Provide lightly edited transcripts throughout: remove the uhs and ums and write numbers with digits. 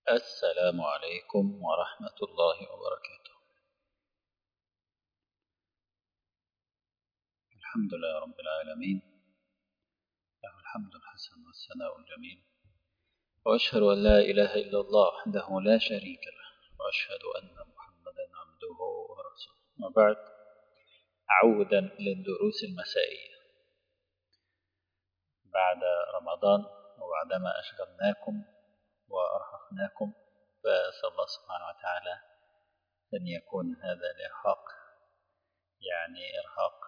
السلام عليكم ورحمة الله وبركاته. الحمد لله رب العالمين، له الحمد الحسن والثناء الجميل، وأشهد أن لا إله إلا الله وحده لا شريك له، وأشهد أن محمدا عبده ورسوله. وبعد، عودا للدروس المسائية بعد رمضان، وبعدما أشغلناكم وأرهقناكم، فأسأل الله سبحانه وتعالى أن يكون هذا الإرهاق يعني إرهاق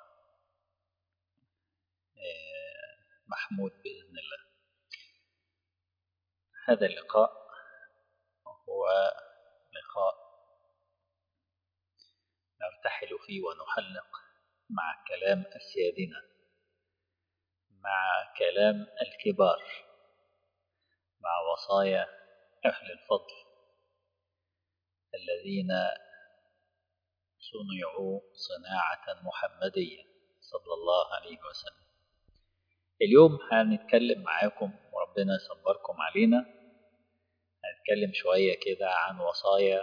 محمود بإذن الله. هذا اللقاء هو لقاء نرتحل فيه ونحلق مع كلام أسيادنا، مع كلام الكبار، مع وصايا أهل الفضل الذين صنعوا صناعة محمدية صلى الله عليه وسلم. اليوم هنتكلم معاكم وربنا يصبركم علينا، هنتكلم شوية كده عن وصايا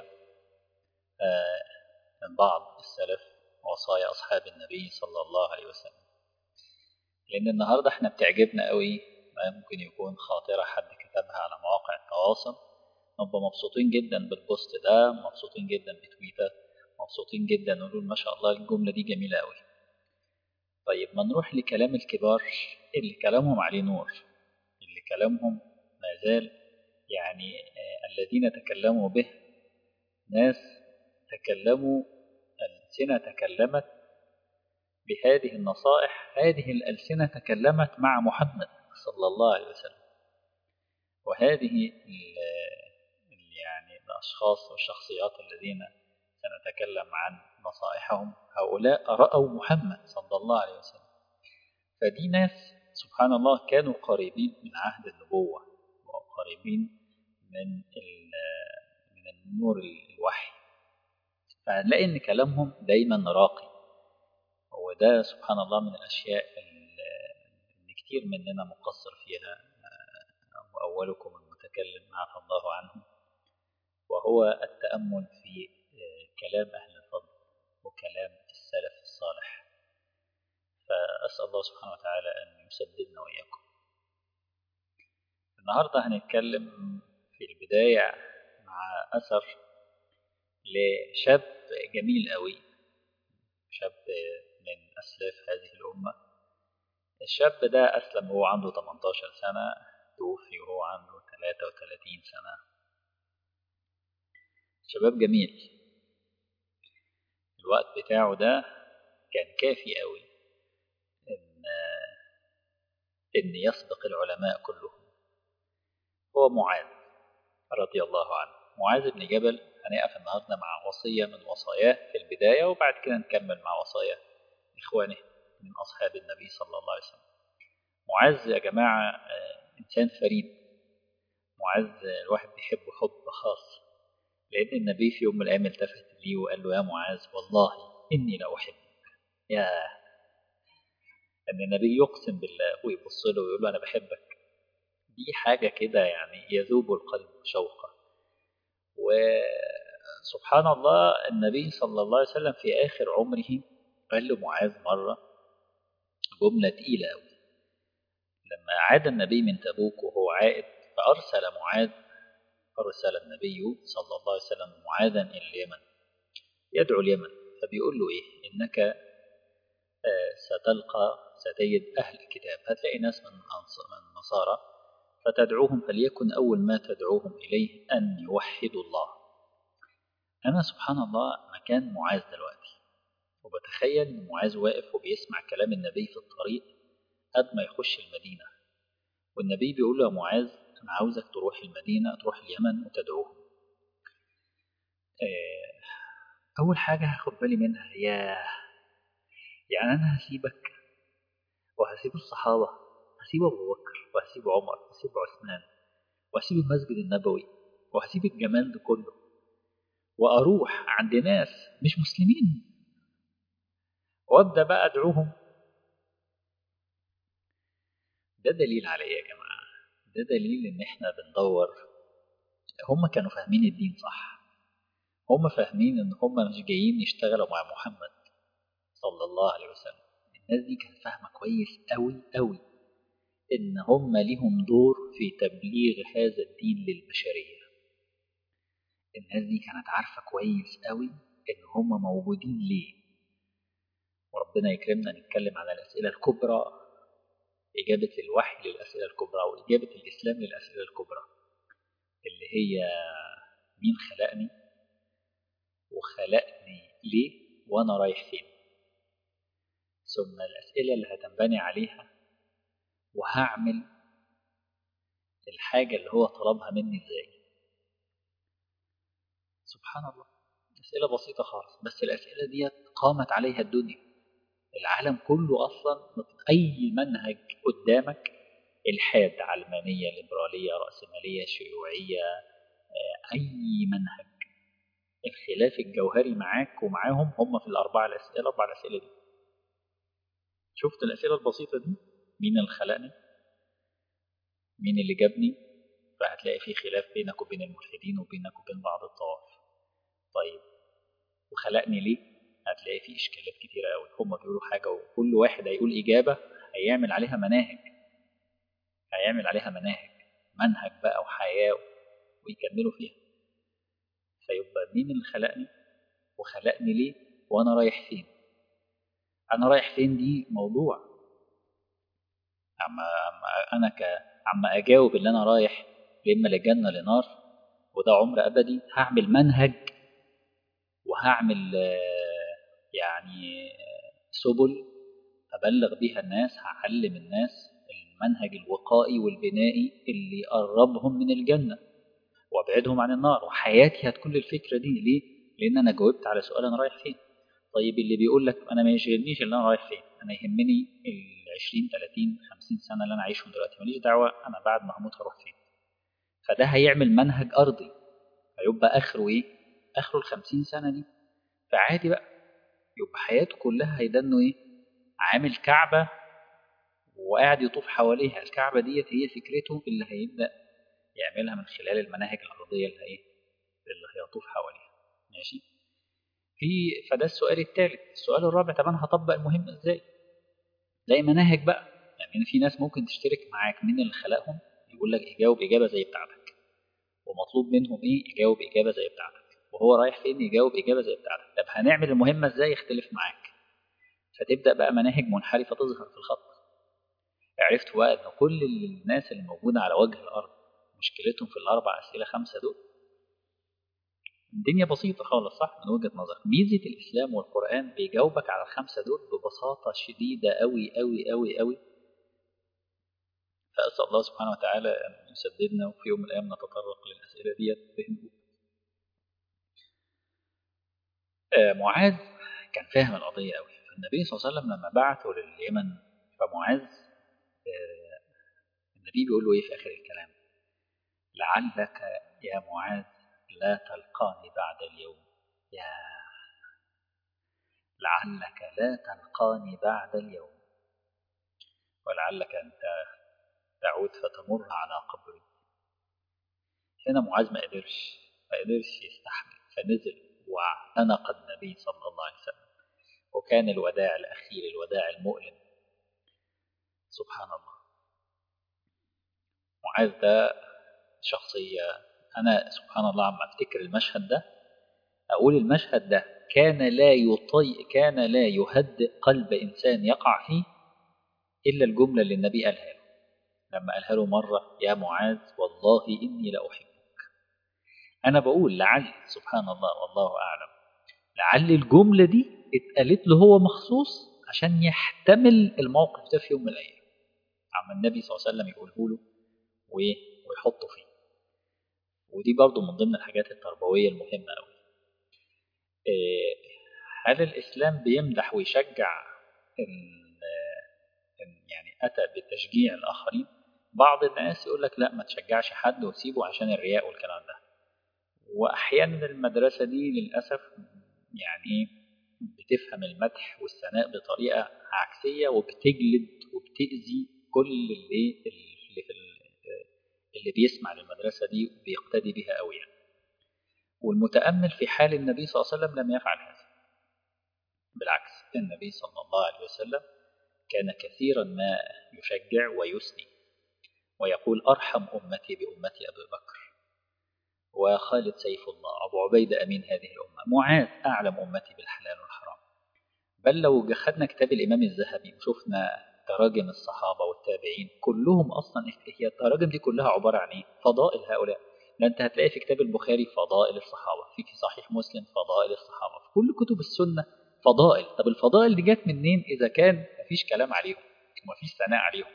من بعض السلف، وصايا أصحاب النبي صلى الله عليه وسلم. لأن النهاردة احنا بتعجبنا قوي ما ممكن يكون خاطرة حد كتبها على مواقع التواصل، نبقى مبسوطين جدا بالبوست ده، مبسوطين جدا بتويتر، مبسوطين جدا، نقول ما شاء الله الجملة دي جميلة قوي. طيب ما نروح لكلام الكبار اللي كلامهم عليه نور، اللي كلامهم ما زال يعني الذين تكلموا به ناس تكلموا، ألسنة تكلمت بهذه النصائح، هذه الألسنة تكلمت مع محمد صلى الله عليه وسلم. وهذه يعني الأشخاص والشخصيات الذين سنتكلم عن نصائحهم، هؤلاء رأوا محمد صلى الله عليه وسلم. فدي ناس سبحان الله كانوا قريبين من عهد النبوة، وقريبين من النور الوحي، فهنلاقي إن كلامهم دايما راقي. وده سبحان الله من الأشياء اللي كتير مننا مقصر فيها، وأولكم المتكلم عفى الله عنه، وهو التأمل في كلام أهل الفضل وكلام السلف الصالح. فأسأل الله سبحانه وتعالى أن يسددنا وإياكم. النهاردة هنتكلم في البداية مع أثر لشاب جميل قوي، شاب من أسلاف هذه الأمة. الشاب ده أسلم وهو عنده 18 سنة، توفي وهو عنده 33 سنة. شباب جميل، الوقت بتاعه ده كان كافي قوي إن يسبق العلماء كلهم. هو معاذ رضي الله عنه، معاذ بن جبل. هنقف النهاردة مع وصية من وصاياه في البداية، وبعد كده نكمل مع وصايا إخوانه من أصحاب النبي صلى الله عليه وسلم. معاذ يا جماعة إنسان فريد. معاذ الواحد بيحبه حب خاص، لأن النبي في يوم من الأيام التفت ليه وقال له: يا معاذ والله إني لأحبك. يا أن النبي يقسم بالله ويبص له ويقول له أنا بحبك، دي حاجة كده يعني يذوب القلب شوقا. وسبحان الله النبي صلى الله عليه وسلم في آخر عمره قال لمعاذ مرة جملة تقيلة أوي. لما عاد النبي من تبوك وهو عائد، أرسل النبي صلى الله عليه وسلم معاذا إلى اليمن يدعو اليمن، فبيقول له إيه؟ إنك ستجد أهل الكتاب، هتلاقي ناس من النصارى، فتدعوهم، فليكن أول ما تدعوهم إليه أن يوحدوا الله. أنا سبحان الله مكان معاذ دلوقتي، وبتخيل إن معاذ واقف وبيسمع كلام النبي في الطريق قبل ما يخش المدينة، والنبي بيقول له: يا معاذ أنا عاوزك تروح المدينة، تروح اليمن وتدعوهم. أول حاجة هاخد بالي منها، يعني أنا هسيبك وهسيب الصحابة، هسيب أبو بكر وهسيب عمر وهسيب عثمان وهسيب المسجد النبوي وهسيب الجمال ده كله، وأروح عند ناس مش مسلمين وأبدأ بقى أدعوهم؟ ده دليل على إيه يا جماعة؟ ده دليل إن إحنا بندور هم كانوا فاهمين الدين صح. هم فاهمين ان هم مش جايين يشتغلوا مع محمد صلى الله عليه وسلم. الناس دي كانت فاهمة كويس قوي قوي ان هم ليهم دور في تبليغ هذا الدين للبشرية. الناس دي كانت عارفة كويس قوي ان هم موجودين ليه. وربنا يكرمنا نتكلم على الأسئلة الكبرى، إجابة الوحي للأسئلة الكبرى وإجابة الإسلام للأسئلة الكبرى، اللي هي مين خلقني، وخلقني ليه، وأنا رايح فين. ثم الأسئلة اللي هتنبني عليها، وهعمل الحاجة اللي هو طلبها مني إزاي. سبحان الله، أسئلة بسيطة خالص، بس الأسئلة دي قامت عليها الدنيا. العالم كله أصلا أي منهج قدامك، إلحاد، علمانية، ليبرالية، رأسمالية، شيوعية، أي منهج، الخلاف الجوهري معاك ومعاهم هم في الأربع الأسئلة دي. شفت الأسئلة البسيطة دي؟ مين اللي خلقني؟ مين اللي جابني؟ فهتلاقي في خلاف بينك وبين الملحدين وبينك وبين بعض الطوائف. طيب وخلقني ليه؟ هتلاقي في إشكالات كتيرة قوي. هم بيقولوا حاجة وكل واحد هيقول إجابة، هيعمل عليها مناهج، منهج بقى وحياة، ويكملوا فيها. فيبقى مين اللي خلقني، وخلقني ليه، وأنا رايح فين. أنا رايح فين دي موضوع، أما أجاوب اللي أنا رايح إما لجنة لنار وده عمر أبدي، هعمل منهج وهعمل يعني سبل أبلغ بيها الناس، هعلم الناس المنهج الوقائي والبنائي اللي يقربهم من الجنة وابعدهم عن النار. وحياتي هتكون للفكرة دي. ليه؟ لأن أنا جاوبت على سؤال أنا رايح فين. طيب اللي بيقول لك أنا ما يشغلنيش اللي أنا رايح فين، أنا يهمني 20 30 50 سنة اللي أنا عايشهم دلوقتي، ماليش دعوة أنا بعد ما هموت هروح فين. فده هيعمل منهج أرضي، هيبقى آخره إيه؟ آخره 50 سنة دي. فعادي بقى، يبقى حياته كلها هيدنه إيه؟ عامل كعبة وقاعد يطوف حواليها. الكعبة ديت هي فكرته اللي هيبدأ يعملها من خلال المناهج الأرضية اللي هيطوف حواليها. ماشي. فده السؤال الثالث. السؤال الرابع، طب أنا هطبق المهم إزاي؟ تلاقي مناهج بقى، يعني في ناس ممكن تشترك معاك مين اللي خلقهم، يقول لك يجاوب إجابة زي بتاعتك، ومطلوب منهم إيه، يجاوب إجابة زي بتاعتك، وهو رايح فين يجاوب إجابة زي بتاعتك. طب هنعمل المهمة إزاي؟ يختلف معاك. فتبدأ بقى مناهج منحرفة تظهر في الخط. عرفت بقى إن كل الناس اللي موجودة على وجه الأرض مشكلتهم في الأربع أسئلة 5 دول. الدنيا بسيطة خالص، صح؟ من وجهة نظرك. ميزة الإسلام والقرآن بيجاوبك على ال5 دول ببساطة شديدة أوي أوي أوي أوي. فأسأل الله سبحانه وتعالى أن يسددنا، وفي يوم من الأيام نتطرق للأسئلة ديت بهدوء. معاذ كان فاهم القضية أوي. فالنبي صلى الله عليه وسلم لما بعثه لليمن، فمعاذ النبي بيقول له إيه في آخر الكلام؟ لعلك يا معاذ لا تلقاني بعد اليوم. يا لعلك لا تلقاني بعد اليوم، ولعلك أن تعود فتمر على قبري. هنا معاذ ما قدرش يستحمل، فنزل واعتنق النبي صلى الله عليه وسلم. وكان الوداع الأخير، الوداع المؤلم. سبحان الله. معاذ ده شخصية، أنا سبحان الله عم أفتكر المشهد ده أقول المشهد ده كان لا يهدئ قلب إنسان يقع فيه إلا الجملة اللي النبي قالها له لما قالها له مرة: يا معاذ والله إني لأحبك. أنا بقول لعل، سبحان الله والله أعلم، لعل الجملة دي اتقالت له هو مخصوص عشان يحتمل الموقف ده في يوم من الأيام، عم النبي صلى الله عليه وسلم يقوله له ويحطه فيه. ودي برضو من ضمن الحاجات التربوية المهمة أوي. هل الإسلام بيمدح ويشجع يعني أتى بتشجيع الآخرين؟ بعض الناس يقول لك لا، ما تشجعش حد وتسيبه عشان الرياء والكلام ده. وأحيانا المدرسة دي للأسف يعني بتفهم المدح والثناء بطريقة عكسية، وبتجلد وبتأذي كل اللي بيسمع للمدرسة دي بيقتدي بها قوي يعني. والمتأمل في حال النبي صلى الله عليه وسلم لم يفعل هذا، بالعكس النبي صلى الله عليه وسلم كان كثيرا ما يشجع ويثني ويقول أرحم أمتي بأمتي أبي بكر وخالد سيف الله أبو عبيدة أمين هذه الأمة معاذ أعلم أمتي بالحلال والحرام. بل لو خدنا كتاب الإمام الذهبي وشفنا تراجم الصحابة والتابعين كلهم أصلا هي التراجم دي كلها عبارة عن إيه؟ فضائل هؤلاء. ده أنت هتلاقي في كتاب البخاري فضائل الصحابة، في صحيح مسلم فضائل الصحابة، في كل كتب السنة فضائل. طب الفضائل دي جت منين إذا كان مفيش كلام عليهم ومفيش ثناء عليهم؟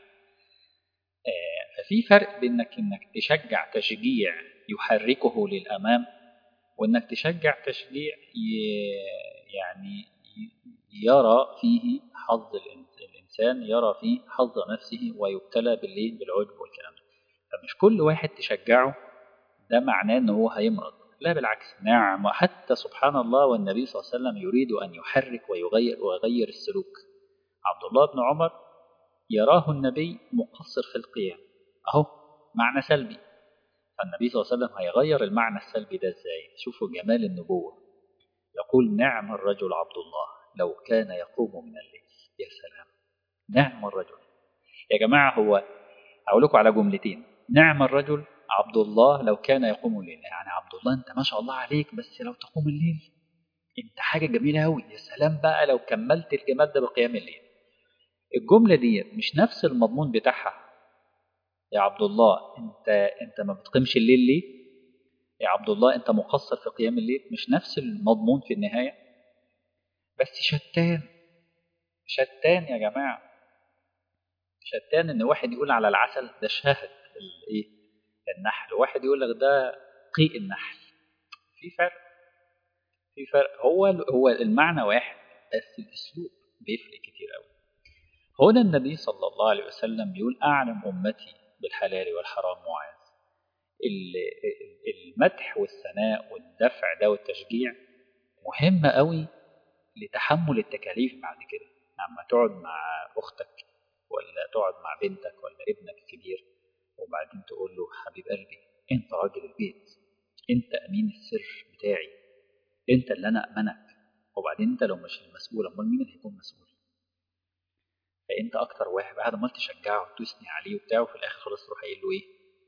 ففي فرق بين إنك تشجع تشجيع يحركه للأمام، وإنك تشجع تشجيع يعني يرى فيه حظ الإنسان، يرى فيه حظ نفسه ويبتلى بالعجب والكلام ده. فمش كل واحد تشجعه ده معناه أنه هو هيمرض، لا بالعكس. نعم، وحتى سبحان الله والنبي صلى الله عليه وسلم يريد أن يحرك ويغير السلوك. عبد الله بن عمر يراه النبي مقصر في القيام، أهو معنى سلبي، فالنبي صلى الله عليه وسلم هيغير المعنى السلبي ده إزاي؟ شوفوا جمال النبوة. يقول نعم الرجل عبد الله لو كان يقوم من الليل. يا سلام، نعم الرجل. يا جماعة هو أقول لكم على جملتين، نعم الرجل عبد الله لو كان يقوم الليل، يعني عبد الله أنت ما شاء الله عليك بس لو تقوم الليل أنت حاجة جميلة أوي، يا سلام بقى لو كملت الجمال ده بقيام الليل. الجملة دي مش نفس المضمون بتاعها. يا عبد الله أنت ما بتقيمش الليل ليه؟ يا عبد الله أنت مقصر في قيام الليل، مش نفس المضمون في النهاية، بس شتان يا جماعة، شتان. إن واحد يقول على العسل ده شهد الإيه؟ النحل، واحد يقول لك ده قيء النحل. في فرق، في فرق. هو المعنى واحد بس الأسلوب بيفرق كتير قوي. هنا النبي صلى الله عليه وسلم بيقول أعلم أمتي بالحلال والحرام معاذ. المدح والثناء والدفع ده والتشجيع مهم قوي لتحمل التكاليف بعد كده. لما تقعد مع أختك ولا تقعد مع بنتك ولا ابنك الكبير وبعدين تقول له حبيب قلبي انت راجل البيت، انت امين السر بتاعي، انت اللي انا امنك، وبعدين انت لو مش المسؤول امال مين اللي هيكون مسؤول؟ فانت اكتر واحد بعد ما تشجعه وتثني عليه وبتاع وفي الاخر خلاص تروح قايل له ايه؟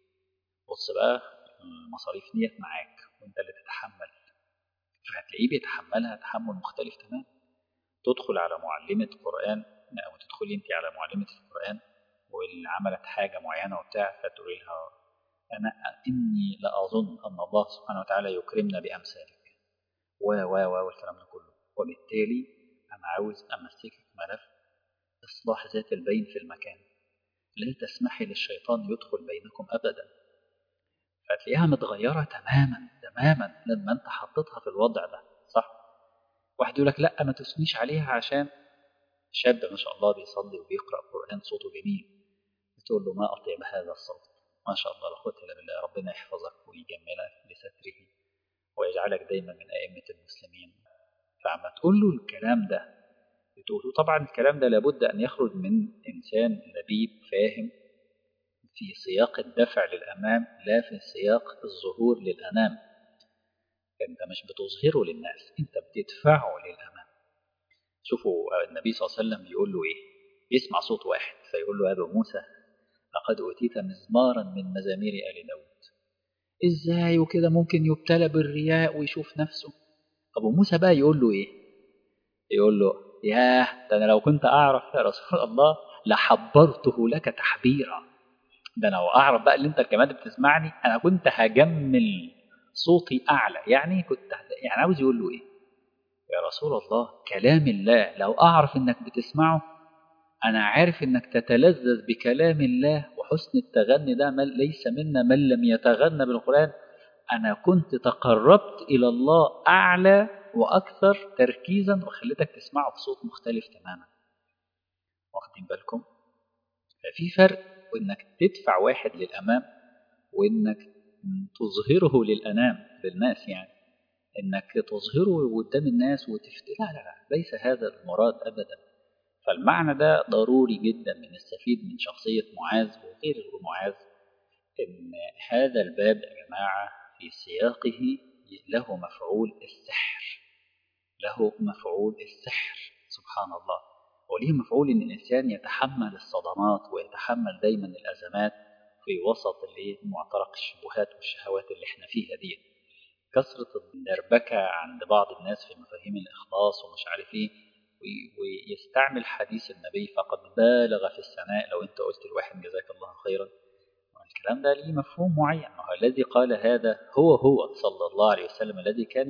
بص بقى المصاريف ديت معاك وانت اللي تتحمل. فهتلاقيه بيتحملها تحمل مختلف تماما. تدخل على معلمة قرآن أو تدخلي أنت على معلمة القرآن واللي عملت حاجة معينة وبتاع، فتقولي لها أنا إني لأظن أن الله سبحانه وتعالى يكرمنا بأمثالك والكلام ده كله، وبالتالي أنا عاوز أمسكك ملف إصلاح ذات البين في المكان، لا تسمحي للشيطان يدخل بينكم أبدا. فتلاقيها متغيرة تماما تماما لما أنت حطيتها في الوضع ده، صح؟ واحد يقول لك لا ما تثنيش عليها عشان شاب ما شاء الله بيصلي وبيقرأ قرآن صوته جميل، بتقول له ما أطيب هذا الصوت، ما شاء الله لا قوة إلا بالله، ربنا يحفظك ويجملك لستره ويجعلك دايما من أئمة المسلمين. فعما تقول له الكلام ده بتقول له طبعا الكلام ده لابد أن يخرج من إنسان لبيب فاهم في سياق الدفع للأمام لا في سياق الظهور للأمام. أنت مش بتظهره للناس، أنت بتدفعه للأمام. شوفوا النبي صلى الله عليه وسلم بيقول له إيه؟ يسمع صوت واحد فيقول له أبا موسى لقد أوتيت مزمارا من مزامير آل داود. إزاي وكده ممكن يبتلى بالرياء ويشوف نفسه؟ أبو موسى بقى يقول له إيه؟ يقول له ياه ده أنا لو كنت أعرف يا رسول الله لحبرته لك تحبيرا. ده أنا لو أعرف بقى اللي أنت كمان بتسمعني أنا كنت هجمل صوتي أعلى. يعني يعني عاوز يقول له إيه؟ يا رسول الله كلام الله لو أعرف إنك بتسمعه أنا عارف إنك تتلذذ بكلام الله وحسن التغني ده ليس منا من لم يتغنى بالقرآن. أنا كنت تقربت إلى الله أعلى وأكثر تركيزا وخليتك تسمعه بصوت مختلف تماما. واخدين بالكم؟ ففي فرق وإنك تدفع واحد للأمام وإنك تظهره للناس، يعني إنك تظهره قدام الناس لا لا لا، ليس هذا المراد أبدا. فالمعنى ده ضروري جدا بنستفيد من شخصية معاذ وغير معاذ إن هذا الباب يا جماعة في سياقه له مفعول السحر، له مفعول السحر سبحان الله. وليه مفعول إن الإنسان يتحمل الصدمات ويتحمل دايما الأزمات في وسط معترك الشبهات والشهوات اللي احنا فيها دي. كثرة الدربكة عند بعض الناس في مفاهيم الإخلاص ومش عارف إيه، ويستعمل حديث النبي فقد بالغ في الثناء. لو أنت قلت لواحد جزاك الله خيرا، الكلام ده ليه مفهوم معين. وهو الذي قال هذا هو صلى الله عليه وسلم الذي كان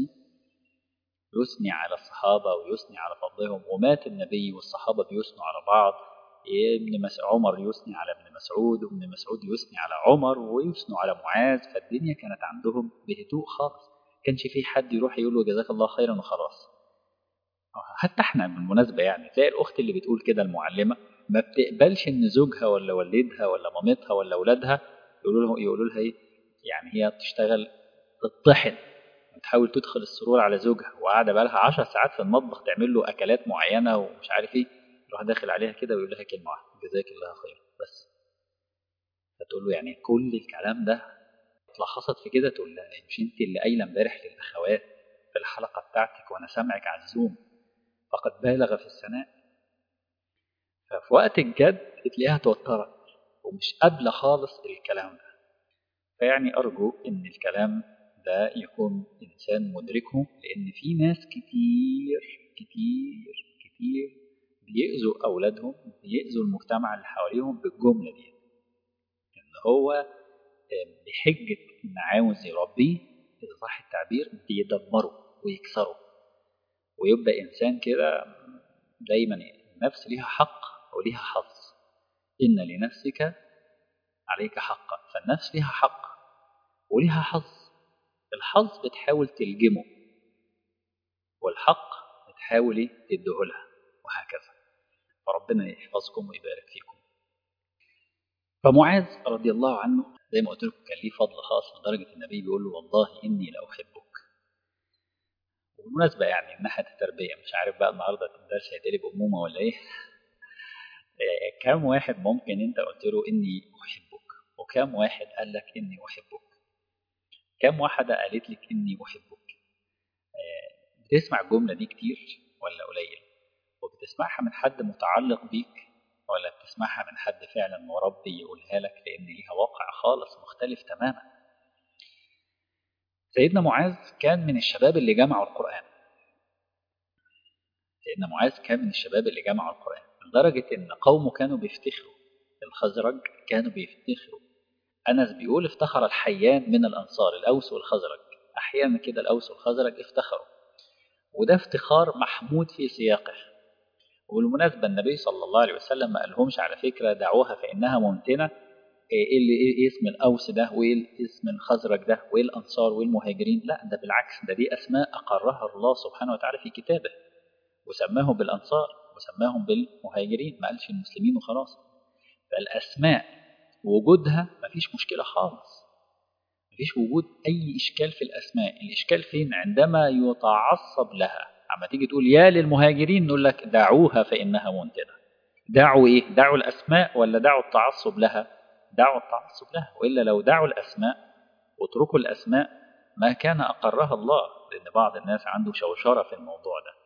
يثني على الصحابة ويثني على فضلهم، ومات النبي والصحابة بيثنوا على بعض. عمر يثني على ابن مسعود، وابن مسعود يثني على عمر، ويثنوا على معاذ. فالدنيا كانت عندهم بهدوء خالص، كانش في حد يروح يقول له جزاك الله خيرا وخلاص. حتى احنا بالمناسبة يعني تلاقي الأخت اللي بتقول كده المعلمة ما بتقبلش إن زوجها ولا والدها ولا مامتها ولا أولادها يقولوا لها إيه، يعني هي تشتغل تطحن تحاول تدخل السرور على زوجها، وقاعدة بقى لها 10 ساعات في المطبخ تعمل له أكلات معينة ومش عارف إيه، يروح داخل عليها كده ويقول لها كلمة واحدة جزاك الله خير بس. فتقول له يعني كل الكلام ده اتلخصت في كده؟ تقول لها مش أنت اللي قايلة امبارح للأخوات في الحلقة بتاعتك وأنا سامعك على الزوم فقد بالغ في الثناء؟ ففي وقت الجد تلاقيها توترت ومش قابلة خالص الكلام ده. فيعني أرجو إن الكلام ده يكون إنسان مدركه، لأن في ناس كتير كتير كتير بيأذوا أولادهم، بيأذوا المجتمع اللي حواليهم بالجملة دي، إن هو بحجة إن عاوز يربيه إذا صح التعبير بيدمره ويكسره، ويبقى إنسان كده دايما النفس ليها حق وليها حظ. إن لنفسك عليك حقا، فالنفس ليها حق وليها حظ. الحظ بتحاول تلجمه، والحق بتحاول تديهولها، وهكذا. فربنا يحفظكم ويبارك فيكم. فمعاذ رضي الله عنه زي ما قلت لكم كان ليه فضل خاص لدرجة النبي بيقول له والله إني لأحبك. وبالمناسبة يعني من ناحية التربية مش عارف بقى النهاردة الدرس هيتقلب أمومة ولا إيه. كم واحد ممكن أنت قلت له إني أحبك، وكم واحد قال لك إني أحبك؟ كم واحدة قالت لك إني أحبك؟ بتسمع الجملة دي كتير ولا قليل؟ وبتسمعها من حد متعلق بيك ولا بتسمعها من حد فعلا مربي يقولها لك؟ لأن ليها واقع خالص مختلف تماما. سيدنا معاذ كان من الشباب اللي جمعوا القرآن. سيدنا معاذ كان من الشباب اللي جمعوا القرآن لدرجة إن قومه كانوا بيفتخروا. الخزرج كانوا بيفتخروا. أنس بيقول افتخر الحيان من الأنصار، الأوس والخزرج. أحيانا كده الأوس والخزرج افتخروا، وده افتخار محمود في سياقه. وبالمناسبة النبي صلى الله عليه وسلم ما قالهمش على فكرة دعوها فإنها ممتنة. إيه اسم الأوس ده وإيه اسم الخزرج ده وإيه الأنصار وإيه المهاجرين؟ لا، ده بالعكس، ده دي أسماء أقرها الله سبحانه وتعالى في كتابه، وسماهم بالأنصار وسماهم بالمهاجرين، ما قالش المسلمين وخلاص. فالأسماء وجودها مفيش مشكلة خالص، مفيش وجود أي إشكال في الأسماء. الإشكال فين؟ عندما يتعصب لها. عما تيجي تقول يا للمهاجرين نقول لك دعوها فإنها منتنة. دعوا إيه؟ دعوا الأسماء ولا دعوا التعصب لها؟ دعوا التعصب لها. وإلا لو دعوا الأسماء واتركوا الأسماء ما كان أقرها الله، لأن بعض الناس عنده شوشرة في الموضوع ده.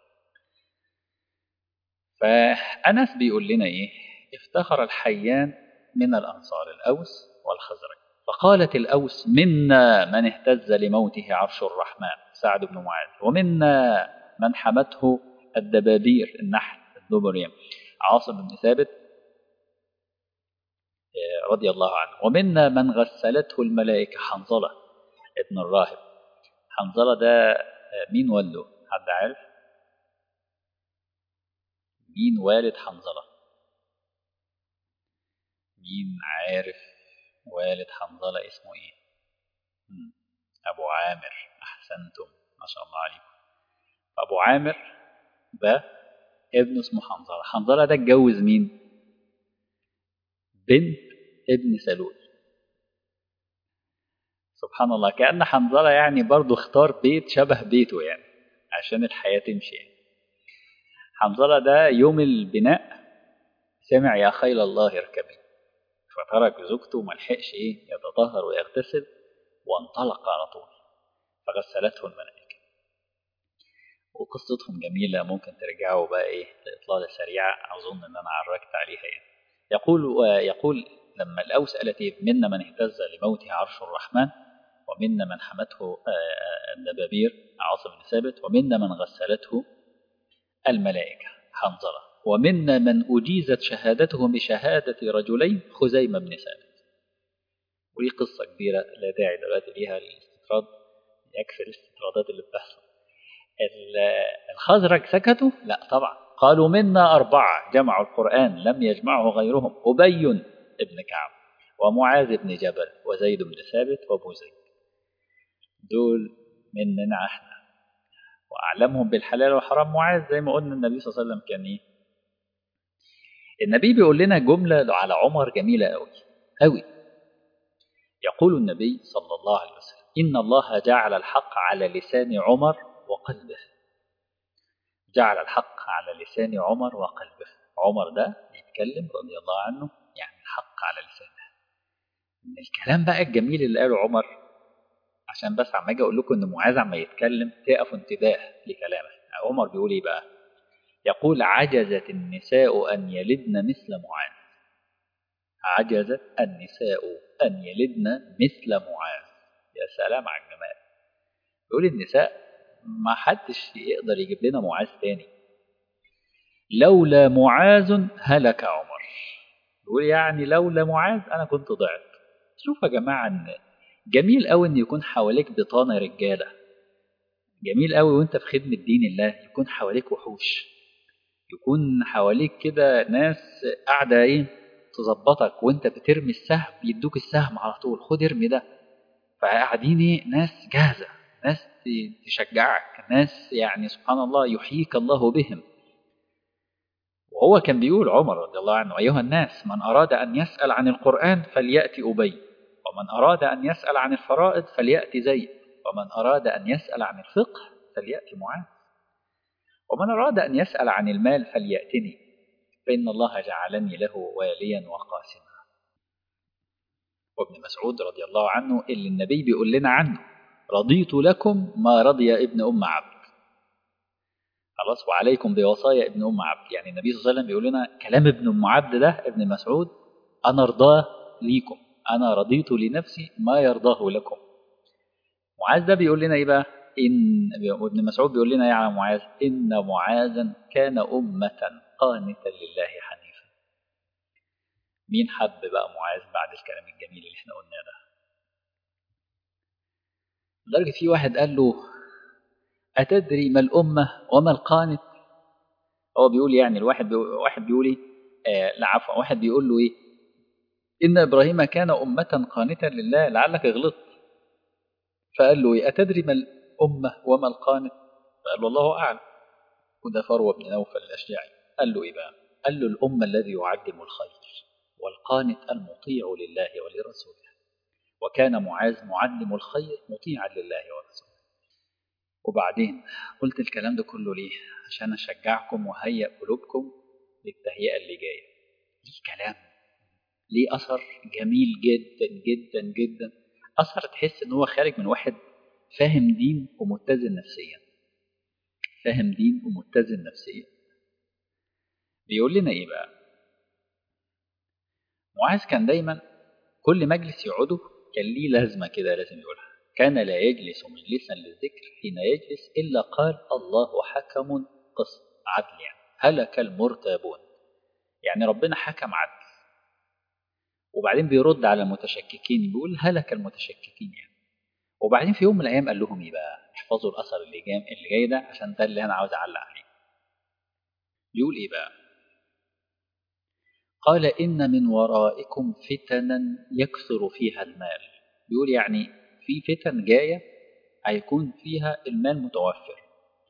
فأنس بيقول لنا إيه؟ افتخر الحيان من الأنصار، الأوس والخزرج. فقالت الأوس منا من اهتز لموته عرش الرحمن سعد بن معاذ، ومنا من حمته الدبابير النحل الدبريم عاصم بن ثابت رضي الله عنه، ومنا من غسلته الملائكة حنظلة ابن الراهب. حنظلة ده مين والده؟ حد عارف؟ مين والد حنظلة؟ مين عارف والد حنظلة اسمه ايه؟ أبو عامر. أحسنتم ما شاء الله عليكم. أبو عامر ده ابن اسمه حنظلة. حنظلة ده اتجوز مين؟ بنت ابن سلول. سبحان الله، كأن حنظلة يعني برضو اختار بيت شبه بيته يعني عشان الحياة تمشي يعني. حنظلة ده يوم البناء سمع يا خيل الله اركبي، فترك زوجته ما لحقش يتطهر ويغتسل، وانطلق على طول، فغسلته الملائكة. وقصتهم جميلة، ممكن ترجعوا بقى لإطلالة سريعة أظن إن أنا عرجت عليها يقول لما الأوس قالت منا من اهتز لموته عرش الرحمن، ومنا من حمته الدبابير عاصم بن ثابت، ومنا من غسلته الملائكة حنظلة، ومنا من أجيزت شهادته بشهادة رجلين خزيمة بن ثابت. ودي قصة كبيرة لا داعي دلوقتي ليها للاستطراد، يكفي الاستطرادات اللي بتحصل. الخزرج سكتوا؟ لا طبعا، قالوا منا 4 جمعوا القرآن لم يجمعه غيرهم، أبي بن كعب ومعاذ بن جبل وزيد بن ثابت وابو زيد، دول مننا احنا. وأعلمهم بالحلال والحرام معاذ، زي ما قلنا النبي صلى الله عليه وسلم كان النبي بيقول لنا جملة على عمر جميلة قوي قوي. يقول النبي صلى الله عليه وسلم إن الله جعل الحق على لسان عمر وقلبه. جعل الحق على لسان عمر وقلبه. عمر ده يتكلم رضي الله عنه، يعني الحق على لسانه. من الكلام بقى الجميل اللي قاله عمر، عشان بس عم اجي اقول لكم ان معاذ عم يتكلم تقفوا انتباه لكلامه. عمر بيقول ايه بقى؟ يقول عجزت النساء ان يلدن مثل معاذ. عجزت النساء ان يلدن مثل معاذ. يا سلام على الجمال. يقول النساء ما حدش يقدر يجيب لنا معاذ تاني، لولا معاذ هلك عمر. يقول يعني لولا معاذ انا كنت ضعت. شوف يا جماعه ان جميل قوي ان يكون حواليك بطانه رجاله، جميل قوي وانت في خدمه دين الله يكون حواليك وحوش، يكون حواليك كده ناس قاعده تظبطك، وانت بترمي السهم يدوك السهم على طول، خد ارمي ده. فقاعدين ناس جاهزه، ناس تشجعك، ناس يعني سبحان الله يحييك الله بهم. وهو كان بيقول عمر رضي الله عنه أيها الناس من أراد أن يسأل عن القرآن فليأتي أبي، ومن أراد أن يسأل عن الفرائض فليأتي زيد، ومن أراد أن يسأل عن الفقه فليأتي معاذ، ومن أراد أن يسأل عن المال فليأتني، فإن الله جعلني له واليا وقاسما. وابن مسعود رضي الله عنه اللي النبي بيقول لنا عنه رضيت لكم ما رضي ابن أم عبد. خلاص، وعليكم بوصايا ابن أم عبد. يعني النبي صلى الله عليه وسلم بيقول لنا كلام ابن أم عبد ده ابن مسعود أنا رضاه ليكم، أنا رضيت لنفسي ما يرضاه لكم. معاذ ده بيقول لنا إيه بقى؟ ابن مسعود بيقول لنا يا معاذ إن معاذا كان أمة قانتا لله حنيفا. مين حب بقى معاذ بعد الكلام الجميل اللي احنا قلناه ده؟ لدرجة في واحد قال له أتدري ما الأمة وما القانت؟ هو بيقول يعني واحد بيقول لا عفوا، واحد بيقول له إن إبراهيم كان أمة قانتا لله، لعلك غلطت. فقال له أتدري ما الأمة وما القانت؟ فقال له الله أعلم. وده فروة بن نوفل الأشجعي. قال له بقى؟ قال له الأمة الذي يعدم الخير، والقانت المطيع لله ولرسوله. وكان معاذ معلم الخير مطيعا لله ورسوله. وبعدين قلت الكلام ده كله ليه؟ عشان أشجعكم وهيئ قلوبكم للتهيئة اللي جاية. ليه كلام، ليه أثر جميل جدا جدا جدا، أثر تحس إن هو خارج من واحد فاهم دين ومتزن نفسيا. فاهم دين ومتزن نفسيا. بيقول لنا إيه بقى؟ معاذ كان دايما كل مجلس يقعده كان ليه لازمة كده لازم يقولها. كان لا يجلس مجلسا للذكر حين يجلس إلا قال الله حكم قسط عدل، يعني هلك المرتابون، يعني ربنا حكم عدل. وبعدين بيرد على المتشككين بيقول هلك المتشككين يعني. وبعدين في يوم من الأيام قال لهم إيه بقى؟ احفظوا الأثر اللي جاي ده عشان ده اللي أنا عاوز أعلق عليه. بيقول إيه بقى؟ قال إن من ورائكم فتنا يكثر فيها المال. بيقول يعني في فتن جاية هيكون فيها المال متوفر،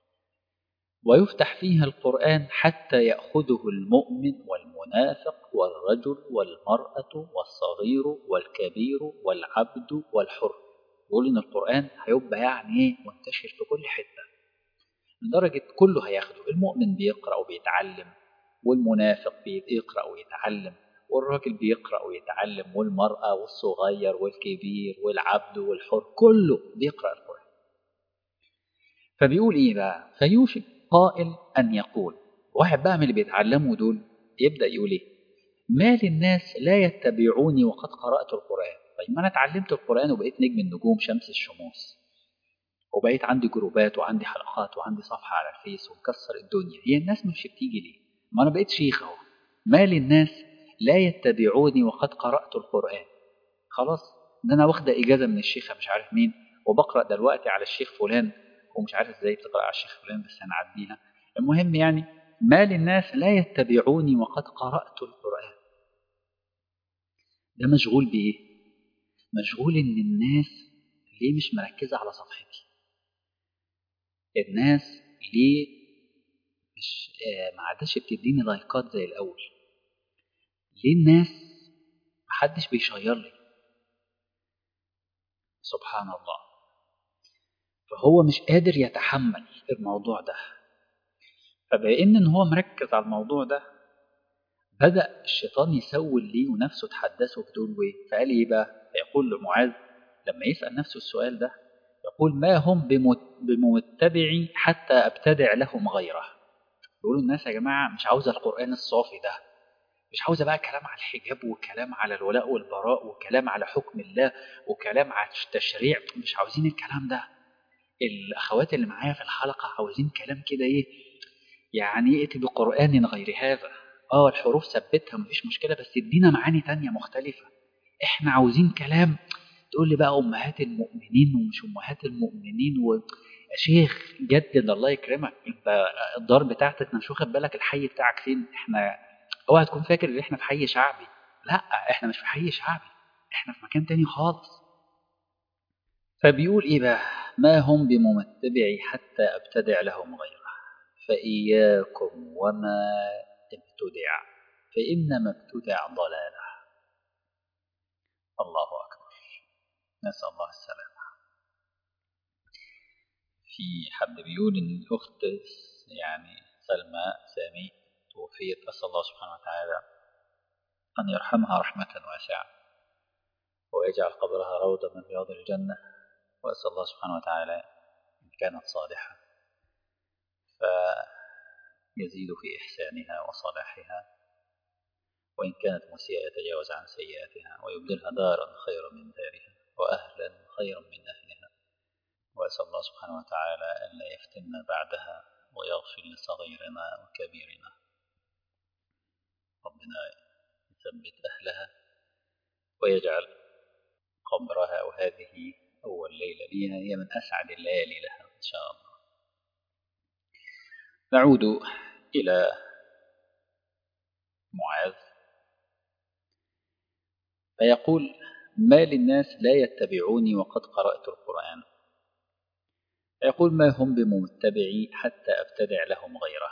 ويفتح فيها القرآن حتى يأخذه المؤمن والمنافق والرجل والمرأة والصغير والكبير والعبد والحر. يقول إن القرآن هيبقى يعني منتشر في كل حتة، لدرجة كله هياخده. المؤمن بيقرأ وبيتعلم، والمنافق بيقرأ ويتعلم، والراجل بيقرأ ويتعلم، والمرأة والصغير والكبير والعبد والحر كله بيقرأ القرآن. فبيقول إيه بقى؟ فيوشك قائل أن يقول، واحد بقى من اللي بيتعلموا دول يبدأ يقول إيه؟ ما للناس لا يتبعوني وقد قرأت القرآن. طيب ما أنا اتعلمت القرآن وبقيت نجم النجوم شمس الشموس، وبقيت عندي جروبات وعندي حلقات وعندي صفحة على الفيس ومكسر الدنيا، هي الناس مش بتيجي ليه؟ ما أنا بقيت شيخ أهو. ما للناس لا يتبعوني وقد قرأت القرآن. خلاص، ده أنا واخدة إجازة من الشيخة مش عارف مين، وبقرأ دلوقتي على الشيخ فلان، ومش عارف إزاي بتقرأ على الشيخ فلان بس هنعديها. المهم يعني ما للناس لا يتبعوني وقد قرأت القرآن. ده مشغول بإيه؟ مشغول إن الناس ليه مش مركزة على صفحتي؟ الناس ليه مش ما عادش بتديني لايكات زي الأول؟ ليه الناس محدش بيشير لي؟ سبحان الله. فهو مش قادر يتحمل الموضوع ده، فبإن إن هو مركز على الموضوع ده بدأ الشيطان يسول ليه ونفسه تحدثه بدون ويه. فقال إيه بقى؟ فيقول لمعاذ لما يسأل نفسه السؤال ده، يقول ما هم بمتبعي حتى أبتدع لهم غيره. يقولوا الناس يا جماعة مش عاوزة القرآن الصافي ده، مش عاوزة بقى كلام على الحجاب وكلام على الولاء والبراء وكلام على حكم الله وكلام على التشريع، مش عاوزين الكلام ده. الأخوات اللي معايا في الحلقة عاوزين كلام كده إيه، يعني ائت بقرآن غير هذا. الحروف ثبتها مفيش مشكلة، بس ادينا معاني تانية مختلفة. احنا عاوزين كلام. تقول لي بقى أمهات المؤمنين ومش أمهات المؤمنين يا شيخ جدد الله يكرمك، انت الدار بتاعتك مش واخد بالك الحي بتاعك فين؟ احنا اوعى تكون فاكر ان احنا في حي شعبي. لا، احنا مش في حي شعبي، احنا في مكان تاني خالص. فبيقول ايه بقى؟ ما هم بمتبعي حتى ابتدع لهم غيره، فإياكم وما ابتدع فإنما ابتدع ضلاله. الله أكبر، نسأل الله السلامة. في حد بيقول إن الأخت يعني سامي توفيت، أسأل الله سبحانه وتعالى أن يرحمها رحمة واسعة ويجعل قبرها روضة من رياض الجنة، وأسأل الله سبحانه وتعالى إن كانت صالحة فيزيد في إحسانها وصلاحها، وإن كانت مسيئة يتجاوز عن سيئاتها ويبدلها دارا خيرا من دارها وأهلا خيرا من أهلها. وأسأل الله سبحانه وتعالى أن لا يفتنا بعدها ويغفر لصغيرنا وكبيرنا. ربنا يثبت أهلها ويجعل قبرها وهذه أول ليلة ليها هي من أسعد الليالي لها إن شاء الله. نعود إلى معاذ فيقول ما للناس لا يتبعوني وقد قرأت القرآن. يقول ما هم بمتبعي حتى أبتدع لهم غيره.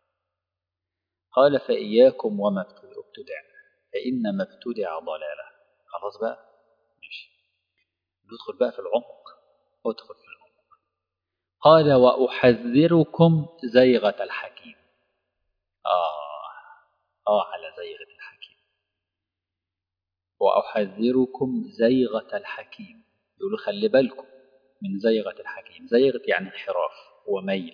قال فإياكم وما ابتدع فإنما ابتدع ضلاله. خلاص بقى ماشي، ندخل بقى في العمق. ادخل في العمق. قال وأحذركم زيغة الحكيم. على زيغة الحكيم. وأحذركم زيغة الحكيم. يقولوا خلي بالكم من زيغة الحكيم. زيغة يعني انحراف وميل.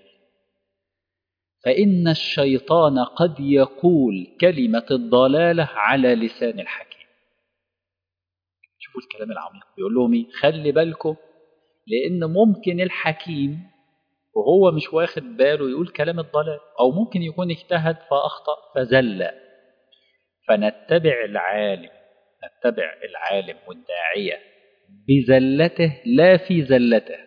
فإن الشيطان قد يقول كلمة الضلالة على لسان الحكيم. شوفوا الكلام العميق، بيقول لهم ايه؟ خلي بالكم، لأن ممكن الحكيم وهو مش واخد باله يقول كلام الضلال، أو ممكن يكون اجتهد فأخطأ فزل. فنتبع العالم والداعية بزلته لا في زلته.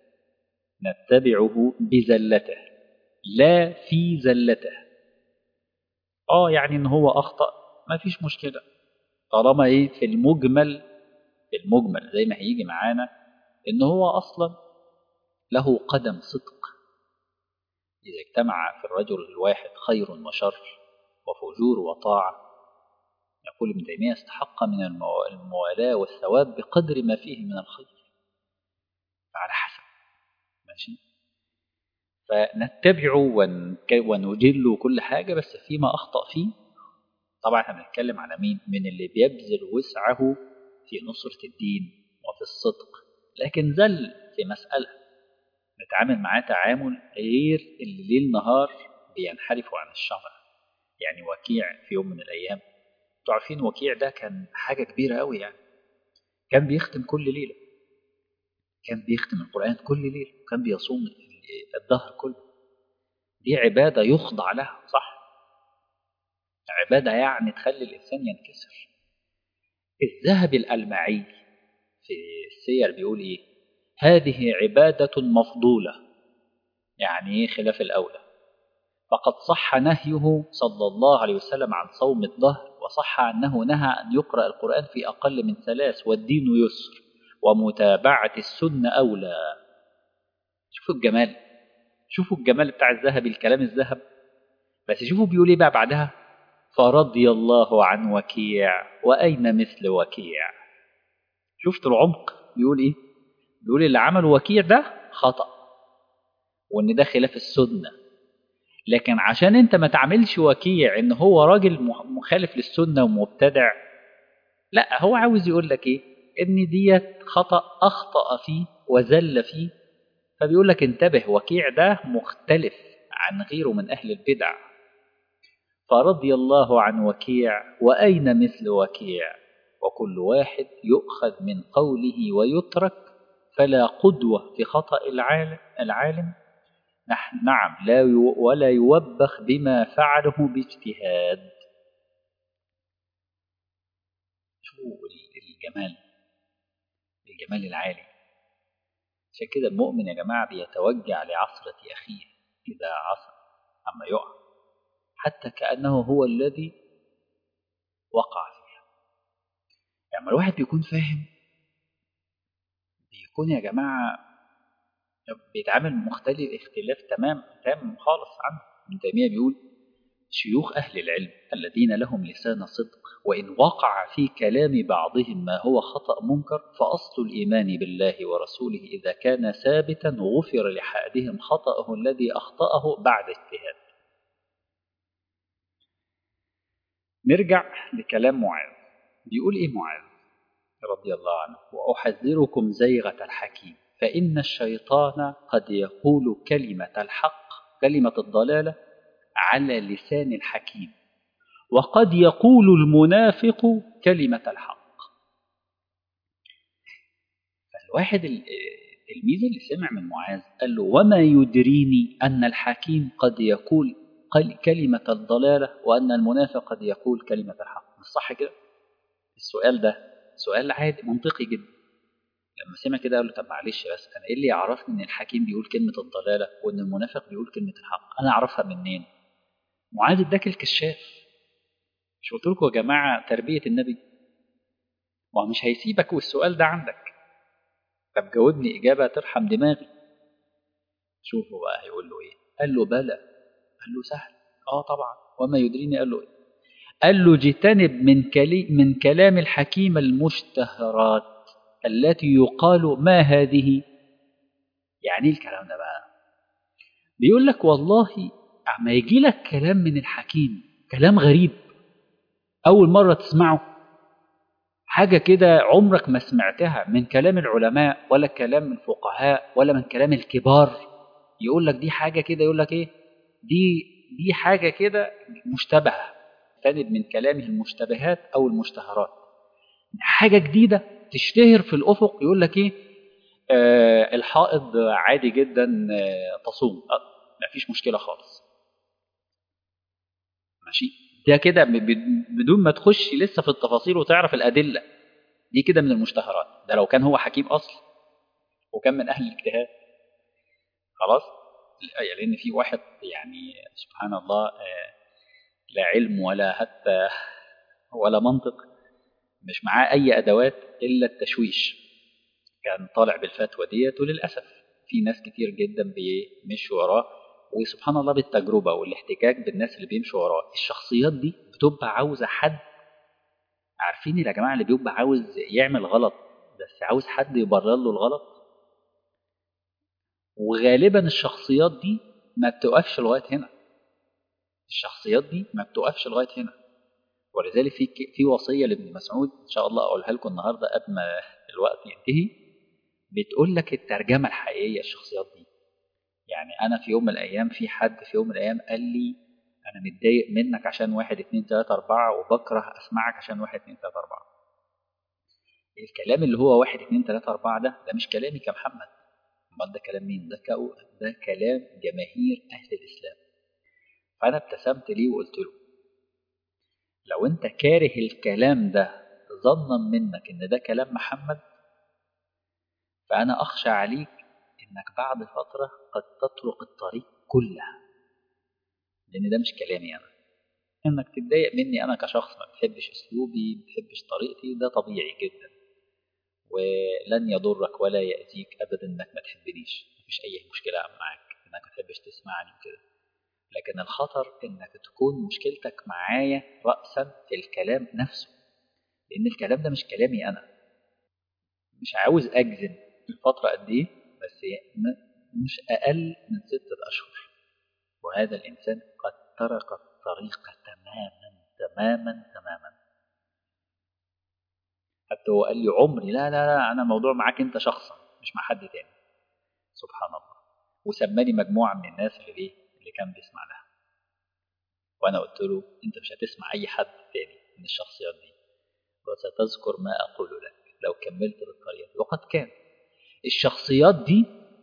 نتبعه بزلته لا في زلته. يعني ان هو اخطأ ما فيش مشكلة، طالما في المجمل زي ما هيجي معانا ان هو اصلا له قدم صدق. اذا اجتمع في الرجل الواحد خير وشر وفجور وطاعة، يقول ابن تيمية استحق من الموالاة والثواب بقدر ما فيه من الخير، فعلى حسب. ماشي، فنتبعه ونجله كل حاجة، بس فيما أخطأ فيه طبعا احنا بنتكلم على مين؟ من اللي بيبذل وسعه في نصرة الدين وفي الصدق، لكن زل في مسألة نتعامل معاه تعامل غير اللي ليل نهار بينحرفوا عن الشرع. يعني وكيع في يوم من الأيام، انتوا عارفين وكيع ده كان حاجة كبيرة قوي، يعني كان بيختم كل ليلة، كان بيختم القرآن كل ليلة، كان بيصوم الدهر كله. دي عبادة يخضع لها، صح؟ عبادة يعني تخلي الإنسان ينكسر. الذهبي الألمعي في السير بيقول إيه؟ هذه عبادة مفضولة، يعني إيه خلاف الأولى. فقد صح نهيه صلى الله عليه وسلم عن صوم الظهر، وصح أنه نهى أن يقرأ القرآن في أقل من 3، والدين يسر ومتابعة السنة أولى. شوفوا الجمال، شوفوا الجمال بتاع الذهبي، الكلام الذهب. بس شوفوا بيقول إيه بقى بعدها؟ فرضي الله عن وكيع وأين مثل وكيع. شفت العمق؟ بيقول إيه؟ بيقول اللي عمل وكيع ده خطأ، وإن ده خلاف السنة، لكن عشان انت ما تعملش وكيع ان هو راجل مخالف للسنة ومبتدع، لا، هو عاوز يقول لك ايه؟ ان ديت خطأ اخطأ فيه وزل فيه، فبيقول لك انتبه، وكيع ده مختلف عن غيره من اهل البدع. فرضي الله عن وكيع واين مثل وكيع، وكل واحد يؤخذ من قوله ويترك، فلا قدوة في خطأ العالم. نعم، لا ولا يوبخ بما فعله باجتهاد. شو الجمال، الجمال العالي. عشان كده المؤمن يا جماعة بيتوجع لعصرة أخيه إذا عصر، أما يقع حتى كأنه هو الذي وقع فيها. يعني الواحد بيكون فاهم، بيكون يا جماعة بيتعامل مختلف اختلاف تمام خالص عنه. ابن تيمية بيقول شيوخ أهل العلم الذين لهم لسان صدق، وإن وقع في كلام بعضهم ما هو خطأ منكر، فأصل الإيمان بالله ورسوله إذا كان ثابتا غفر لأحدهم خطأه الذي أخطأه بعد اجتهاد. نرجع لكلام معاذ، بيقول إيه معاذ رضي الله عنه؟ وأحذركم زيغة الحكيم، فإن الشيطان قد يقول كلمة الحق، كلمة الضلالة، على لسان الحكيم، وقد يقول المنافق كلمة الحق. فالواحد التلميذ اللي سمع من معاذ قال له وما يدريني أن الحكيم قد يقول كلمة الضلالة وأن المنافق قد يقول كلمة الحق. مش صح كده؟ السؤال ده سؤال عادي منطقي جدا. لما سمع كده قال له طب معلش، بس أنا إيه اللي يعرفني إن الحكيم بيقول كلمة الضلالة وإن المنافق بيقول كلمة الحق؟ أنا أعرفها منين؟ معاذ اداك الكشاف. مش قلت لكم يا جماعة تربية النبي؟ ومش هيسيبك والسؤال ده عندك. طب جاوبني إجابة ترحم دماغي. شوفوا بقى هيقول له إيه؟ قال له بلى. قال له سهل. طبعا. وما يدريني؟ قال له إيه؟ قال له اجتنب من كلام الحكيم المشتهرات التي يقال ما هذه. يعني الكلام ده بقى بيقول لك والله ما يجي لك كلام من الحكيم، كلام غريب أول مرة تسمعه، حاجة كده عمرك ما سمعتها من كلام العلماء ولا كلام الفقهاء ولا من كلام الكبار، يقول لك دي حاجة كده، يقول لك إيه دي حاجة كده مشتبهة. تجتنب من كلامه المشتبهات أو المشتهرات، حاجة جديدة تشتهر في الأفق. يقول لك إيه؟ الحائض عادي جدا تصوم، ما فيش مشكلة خالص، ماشي. ده كده بدون ما تخش لسه في التفاصيل وتعرف الأدلة، دي كده من المشتهرات. ده لو كان هو حكيم أصل وكان من أهل الاجتهاد خلاص. لأن في واحد يعني سبحان الله لا علم ولا حتى ولا منطق، مش معاه أي أدوات إلا التشويش، كان طالع بالفتوى ديت. وللأسف في ناس كتير جدا بيمشوا وراه، وسبحان الله بالتجربة والاحتكاك بالناس اللي بيمشوا وراه، الشخصيات دي بتبقى عاوزة حد. عارفين يا جماعة اللي بيبقى عاوز يعمل غلط بس عاوز حد يبرر له الغلط؟ وغالبا الشخصيات دي ما بتوقفش لغاية هنا، الشخصيات دي ما بتوقفش لغاية هنا. ولذلك في وصية لابن مسعود إن شاء الله أقولها لكم النهاردة قبل ما الوقت ينتهي، بتقول لك الترجمة الحقيقية الشخصيات دي. يعني أنا في يوم من الأيام، في حد في يوم من الأيام قال لي أنا متضايق منك عشان 1 2 3 4 وبكره أسمعك عشان 1 2 3 4. الكلام اللي هو 1 2 3 4 ده مش كلامي كمحمد، امال ده كلام مين؟ ده كلام جماهير أهل الإسلام. فأنا ابتسمت ليه وقلت له لو أنت كاره الكلام ده ظنا منك إن ده كلام محمد، فأنا أخشى عليك إنك بعد فترة قد تطرق الطريق كلها، لأن ده مش كلامي أنا. إنك تتضايق مني أنا كشخص ما بتحبش أسلوبي، ما بتحبش طريقتي، ده طبيعي جدا، ولن يضرك ولا يأذيك أبدا إنك ما تحبنيش، مفيش أي مشكلة معاك إنك ما تحبش تسمعني وكده. لكن الخطر إنك تكون مشكلتك معايا رأسا في الكلام نفسه، لأن الكلام ده مش كلامي أنا. مش عاوز أجزم الفترة قد إيه، بس مش أقل من 6 أشهر، وهذا الإنسان قد ترك الطريق تماما تماما تماما. حتى هو قال لي عمري لا أنا موضوع معاك أنت شخصا مش مع حد تاني. سبحان الله. وسماني مجموعة من الناس اللي كان بيسمع لها، وأنا قلت له أنت مش هتسمع أي حد تاني من الشخصيات دي، وستذكر ما أقول لك لو كملت بالطريقة دي. وقد كان الشخصيات دي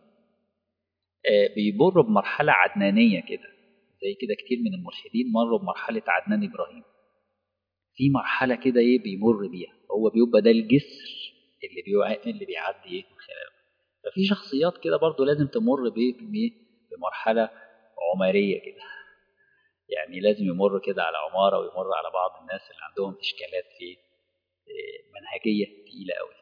بيمروا بمرحلة عدنانية كده، زي كده كتير من الملحدين مروا بمرحلة عدنان إبراهيم. في مرحلة كده بيمر بيها، هو بيبقى ده الجسر اللي بيعدي من خلاله. ففي شخصيات كده برضو لازم تمر بمرحلة عمرية كده، يعني لازم يمر كده على عمارة، ويمر على بعض الناس اللي عندهم إشكالات في منهجية تقيلة قوي.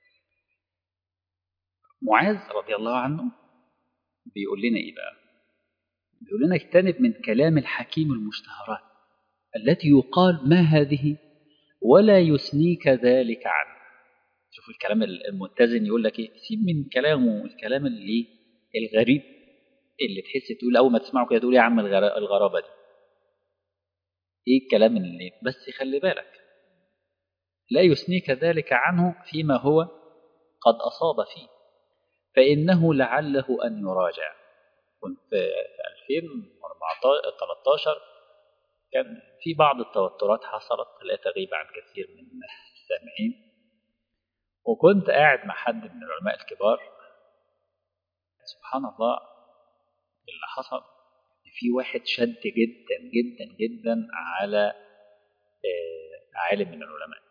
معاذ رضي الله عنه بيقول لنا إيه بقى؟ بيقول لنا اجتنب من كلام الحكيم المشتهرات التي يقال ما هذه ولا يثنيك ذلك عنه. شوف الكلام المتزن يقول لك ايه، سيب من كلامه الكلام اللي الغريب اللي تحس تقول اول ما تسمعه كده تقول يا عم الغرابه دي ايه الكلام اللي، بس خلي بالك لا يثنيك ذلك عنه فيما هو قد اصاب فيه، فانه لعله ان يراجع. كنت في 2013 كان في بعض التوترات حصلت لا تغيب عن كثير من السامعين، وكنت قاعد مع حد من العلماء الكبار. سبحان الله اللي حصل، في واحد شد جدا جدا جدا على عالم من العلماء.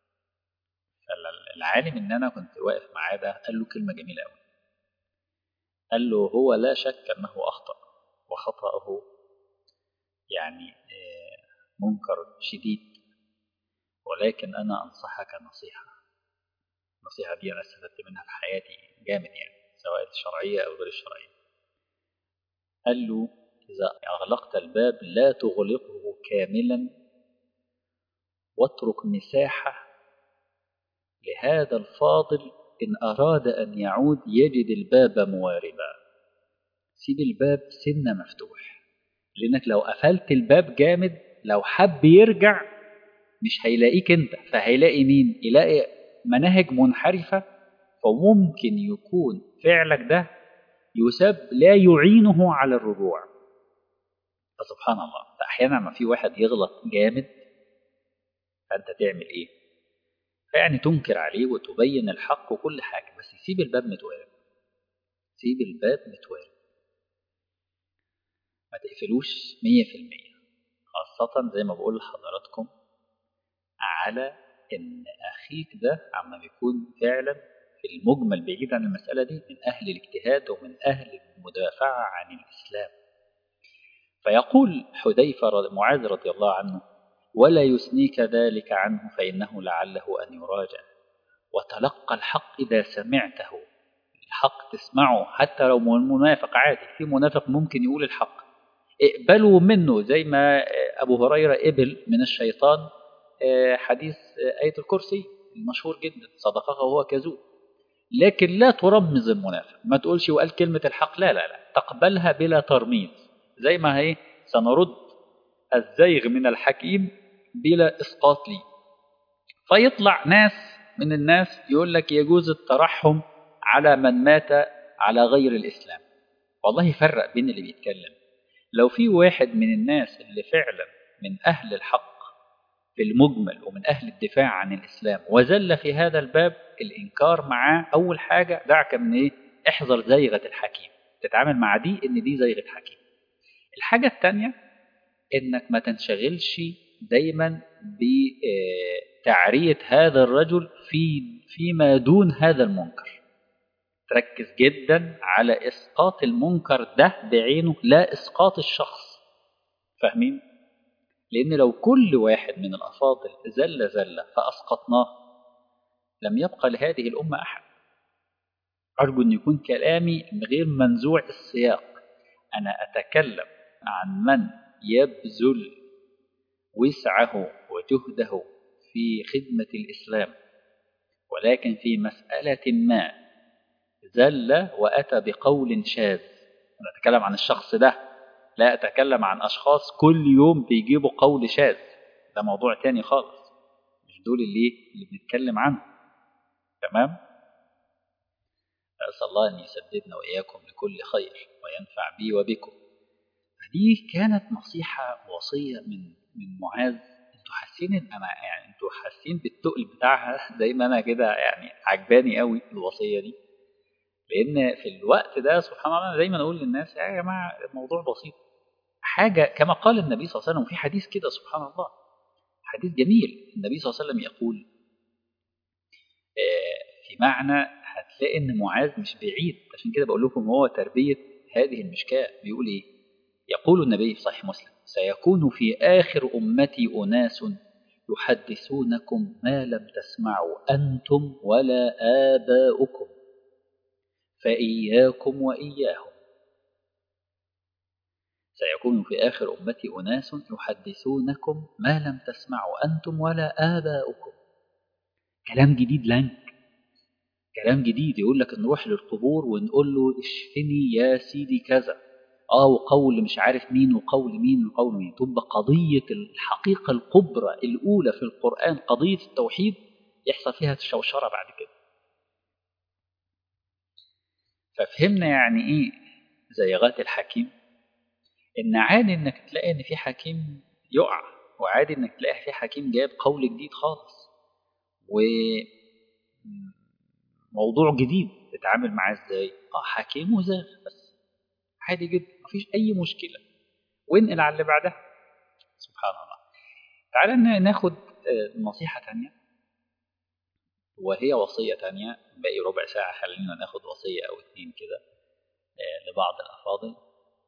فالعالم ان انا كنت واقف معاه ده قال له كلمة جميلة قوي، قال له هو لا شك انه اخطأ، وخطأه يعني منكر شديد، ولكن انا انصحك نصيحة. النصيحة دي انا استفدت منها في حياتي جامد، يعني سواء الشرعية او غير الشرعية. قال له إذا أغلقت الباب لا تغلقه كاملا، واترك مساحة لهذا الفاضل إن أراد أن يعود يجد الباب مواربا. سيب الباب سنة مفتوح، لأنك لو قفلت الباب جامد لو حب يرجع مش هيلاقيك أنت، فهيلاقي مين؟ يلاقي مناهج منحرفة، فممكن يكون فعلك ده يساب لا يعينه على الرجوع. فسبحان الله، فأحيانا ما في واحد يغلط جامد فأنت تعمل إيه؟ فيعني تنكر عليه وتبين الحق وكل حاجة، بس يسيب الباب متوارب. سيب الباب متوارب، ما تقفلوش 100%، خاصة زي ما بقول لحضراتكم على إن أخيك ده عما بيكون فعلا في المجمل بعيد عن المسألة دي من أهل الاجتهاد ومن أهل المدافعة عن الإسلام. فيقول حذيفة معاذ رضي الله عنه ولا يثنيك ذلك عنه فإنه لعله أن يراجع، وتلقى الحق إذا سمعته. الحق تسمعه حتى لو منافق عادي، في منافق ممكن يقول الحق اقبلوا منه، زي ما أبو هريرة قبل من الشيطان حديث آية الكرسي المشهور جدا، صدقه وهو كذوب. لكن لا ترمز المنافق، ما تقولش وقال كلمة الحق، لا تقبلها بلا ترميز، زي ما هي سنرد الزيغ من الحكيم بلا إسقاط لي. فيطلع ناس من الناس يقول لك يجوز الترحم على من مات على غير الإسلام. والله فرق بين اللي بيتكلم. لو في واحد من الناس اللي فعلا من أهل الحق في المجمل ومن أهل الدفاع عن الإسلام وزل في هذا الباب، الإنكار معاه أول حاجة دعك من إيه؟ احذر زيغة الحكيم، تتعامل مع دي إن دي زيغة حكيم. الحاجة التانية إنك ما تنشغلش دايما بتعرية هذا الرجل فيما دون هذا المنكر. تركز جدا على إسقاط المنكر ده بعينه، لا إسقاط الشخص. فاهمين؟ لأن لو كل واحد من الأفاضل زل فأسقطناه لم يبقى لهذه الأمة أحد. أرجو أن يكون كلامي غير منزوع السياق. أنا أتكلم عن من يبذل وسعه وجهده في خدمة الإسلام، ولكن في مسألة ما زل وأتى بقول شاذ. أنا أتكلم عن الشخص ده، لا أتكلم عن أشخاص كل يوم بيجيبوا قول شاذ. ده موضوع تاني خالص، مش دول اللي بنتكلم عنه. تمام؟ أسأل الله أن يسددنا وإياكم لكل خير وينفع بي وبكم. فدي كانت نصيحة وصية من معاذ. انتوا حاسين ان انا يعني انتوا حاسين بالتقل بتاعها زي ما انا كده، يعني عجباني قوي الوصية دي. لان في الوقت ده سبحان الله دايما اقول للناس يا جماعة الموضوع بسيط. حاجة كما قال النبي صلى الله عليه وسلم في حديث كده، سبحان الله حديث جميل. النبي صلى الله عليه وسلم يقول في معنى هتلاقي ان معاذ مش بعيد، عشان كده بقول لكم هو تربية هذه المشكاة. بيقول ايه؟ يقول النبي في صحيح مسلم: سيكون في آخر أمتي أناس يحدثونكم ما لم تسمعوا أنتم ولا آباؤكم فإياكم وإياهم. سيكون في آخر أمتي أناس يحدثونكم ما لم تسمعوا أنتم ولا آباؤكم. كلام جديد لنك، كلام جديد. يقول لك نروح للقبور ونقول له اشفني يا سيدي كذا، وقول مش عارف مين وقول مين وقول مين. تبقى قضية الحقيقة الكبرى الأولى في القرآن قضية التوحيد يحصل فيها الشوشرة بعد كده. ففهمنا يعني إيه زيغات الحكيم. إن عادي إنك تلاقي إن في حكيم يقع، وعادي إنك تلاقي في حكيم جايب قول جديد خالص وموضوع جديد تتعامل معاه إزاي. حكيم وزاغ بس عادي جدا، مفيش أي مشكلة، وانقل على اللي بعدها. سبحان الله. تعالى ناخد نصيحة تانية، وهي وصية تانية. باقي ربع ساعة خلينا ناخد وصية أو اتنين كده لبعض الأفاضل.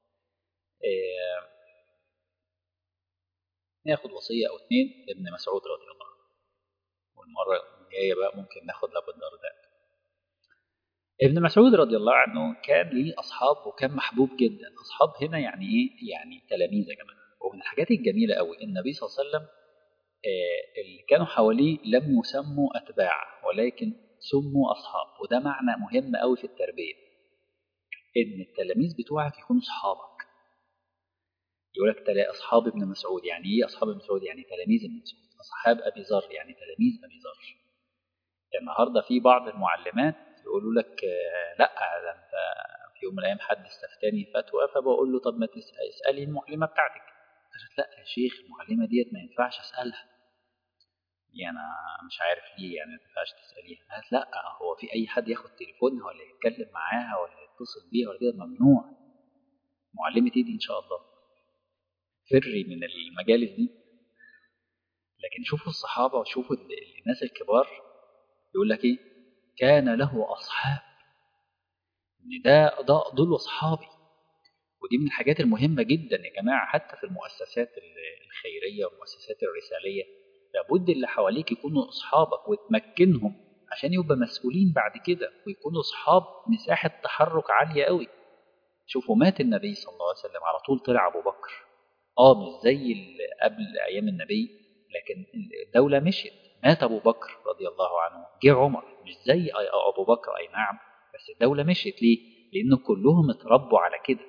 ناخد وصية أو اتنين لابن مسعود رضي الله عنه، والمرة الجاية بقى ممكن ناخد لأبو الدرداء. ابن مسعود رضي الله عنه كان ليه أصحاب وكان محبوب جدا. أصحاب هنا يعني إيه؟ يعني تلاميذ يا جماعة. ومن الحاجات الجميلة قوي النبي صلى الله عليه وسلم اللي كانوا حواليه لم يسموا أتباع ولكن سموا أصحاب. وده معنى مهم قوي في التربية، إن التلاميذ بتوعك يكونوا أصحابك. يقول لك تلاقي أصحاب ابن مسعود. يعني إيه أصحاب ابن مسعود؟ يعني تلاميذ ابن مسعود. أصحاب أبي ذر يعني تلاميذ أبي ذر. النهاردة في بعض المعلمات يقولوا لك لا ده أنت في يوم من الأيام حد استفتاني فتوى فبقول له طب ما اسألي المعلمة بتاعتك. قالت لا يا شيخ المعلمة ديت ما ينفعش أسألها. يعني أنا مش عارف ليه يعني ما ينفعش تسأليها. قالت لا هو في أي حد ياخد تليفونها ولا يتكلم معاها ولا يتصل بيها ولا كده؟ ممنوع. معلمة إيه دي إن شاء الله؟ فري من المجالس دي. لكن شوفوا الصحابة وشوفوا الناس الكبار يقول لك إيه؟ كان له أصحاب. إن دول أصحابي. ودي من الحاجات المهمة جدا يا جماعة، حتى في المؤسسات الخيرية والمؤسسات الرسالية لابد اللي حواليك يكونوا أصحابك وتمكنهم عشان يبقى مسؤولين بعد كده ويكونوا أصحاب مساحة تحرك عالية قوي. شوفوا مات النبي صلى الله عليه وسلم على طول طلع أبو بكر. مش زي قبل أيام النبي، لكن الدولة مشيت. مات أبو بكر رضي الله عنه، جه عمر. مش زي أبو بكر أي نعم، بس الدولة مشيت. ليه؟ لأن كلهم اتربوا على كده.